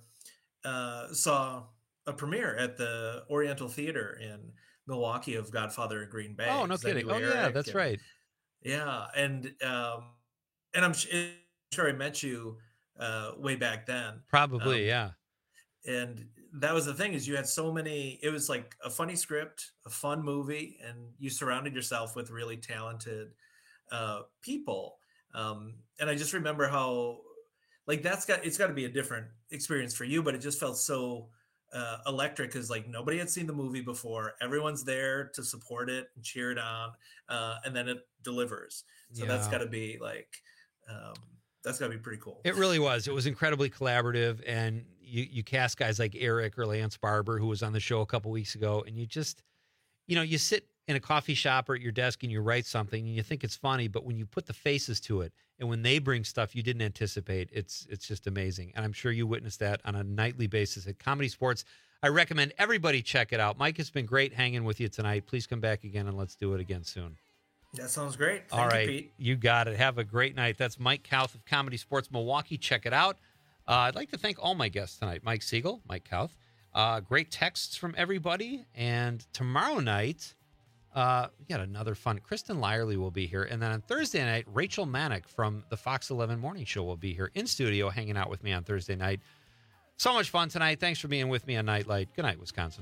Speaker 22: saw a premiere at the Oriental Theater in Milwaukee of Godfather in Green Bay.
Speaker 18: Oh, no kidding. Oh, yeah, that's right.
Speaker 22: Yeah. And I'm sure I met you way back then.
Speaker 18: Probably, yeah.
Speaker 22: And that was the thing, is you had so many, it was like a funny script, a fun movie, and you surrounded yourself with really talented people. And I just remember how, like, it's got to be a different experience for you, but it just felt so electric, because like nobody had seen the movie before. Everyone's there to support it and cheer it on, and then it delivers. So that's got to be like, that's got to be pretty cool.
Speaker 18: It really was. It was incredibly collaborative, and you cast guys like Eric or Lance Barber, who was on the show a couple weeks ago, and you just, you know, you sit in a coffee shop or at your desk and you write something and you think it's funny, but when you put the faces to it and when they bring stuff you didn't anticipate, it's just amazing. And I'm sure you witness that on a nightly basis at Comedy Sports. I recommend everybody check it out. Mike, it's been great hanging with you tonight. Please come back again and let's do it again soon.
Speaker 22: That sounds great.
Speaker 18: All right.
Speaker 22: Thank you, Pete.
Speaker 18: You got it. Have a great night. That's Mike Kauth of Comedy Sports Milwaukee. Check it out. I'd like to thank all my guests tonight. Mike Siegel, Mike Kauth. Great texts from everybody. And tomorrow night, we got another fun. Kristen Lyerly will be here. And then on Thursday night, Rachel Manick from the Fox 11 Morning Show will be here in studio hanging out with me on Thursday night. So much fun tonight. Thanks for being with me on Nightlight. Good night, Wisconsin.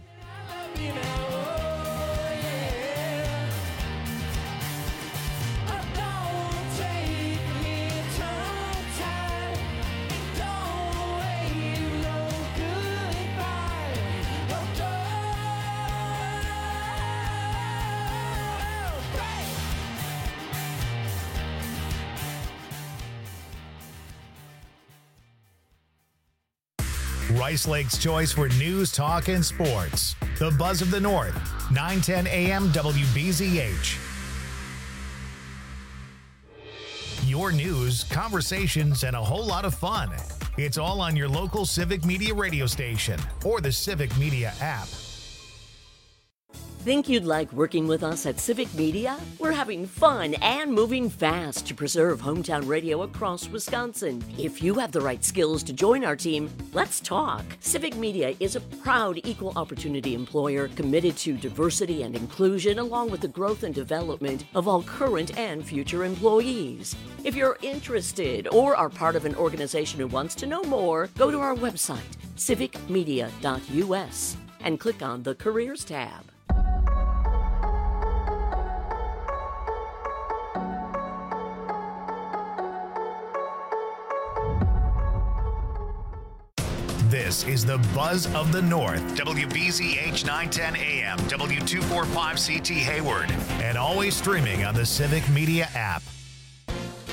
Speaker 1: Rice Lake's choice for news, talk, and sports. The Buzz of the North, 910 AM WBZH. Your news, conversations, and a whole lot of fun. It's all on your local Civic Media radio station or the Civic Media app.
Speaker 11: Think you'd like working with us at Civic Media? We're having fun and moving fast to preserve hometown radio across Wisconsin. If you have the right skills to join our team, let's talk. Civic Media is a proud equal opportunity employer committed to diversity and inclusion, along with the growth and development of all current and future employees. If you're interested or are part of an organization who wants to know more, go to our website, civicmedia.us, and click on the Careers tab.
Speaker 1: This is the Buzz of the North, WBZH 910 AM, W245CT Hayward, and always streaming on the Civic Media app.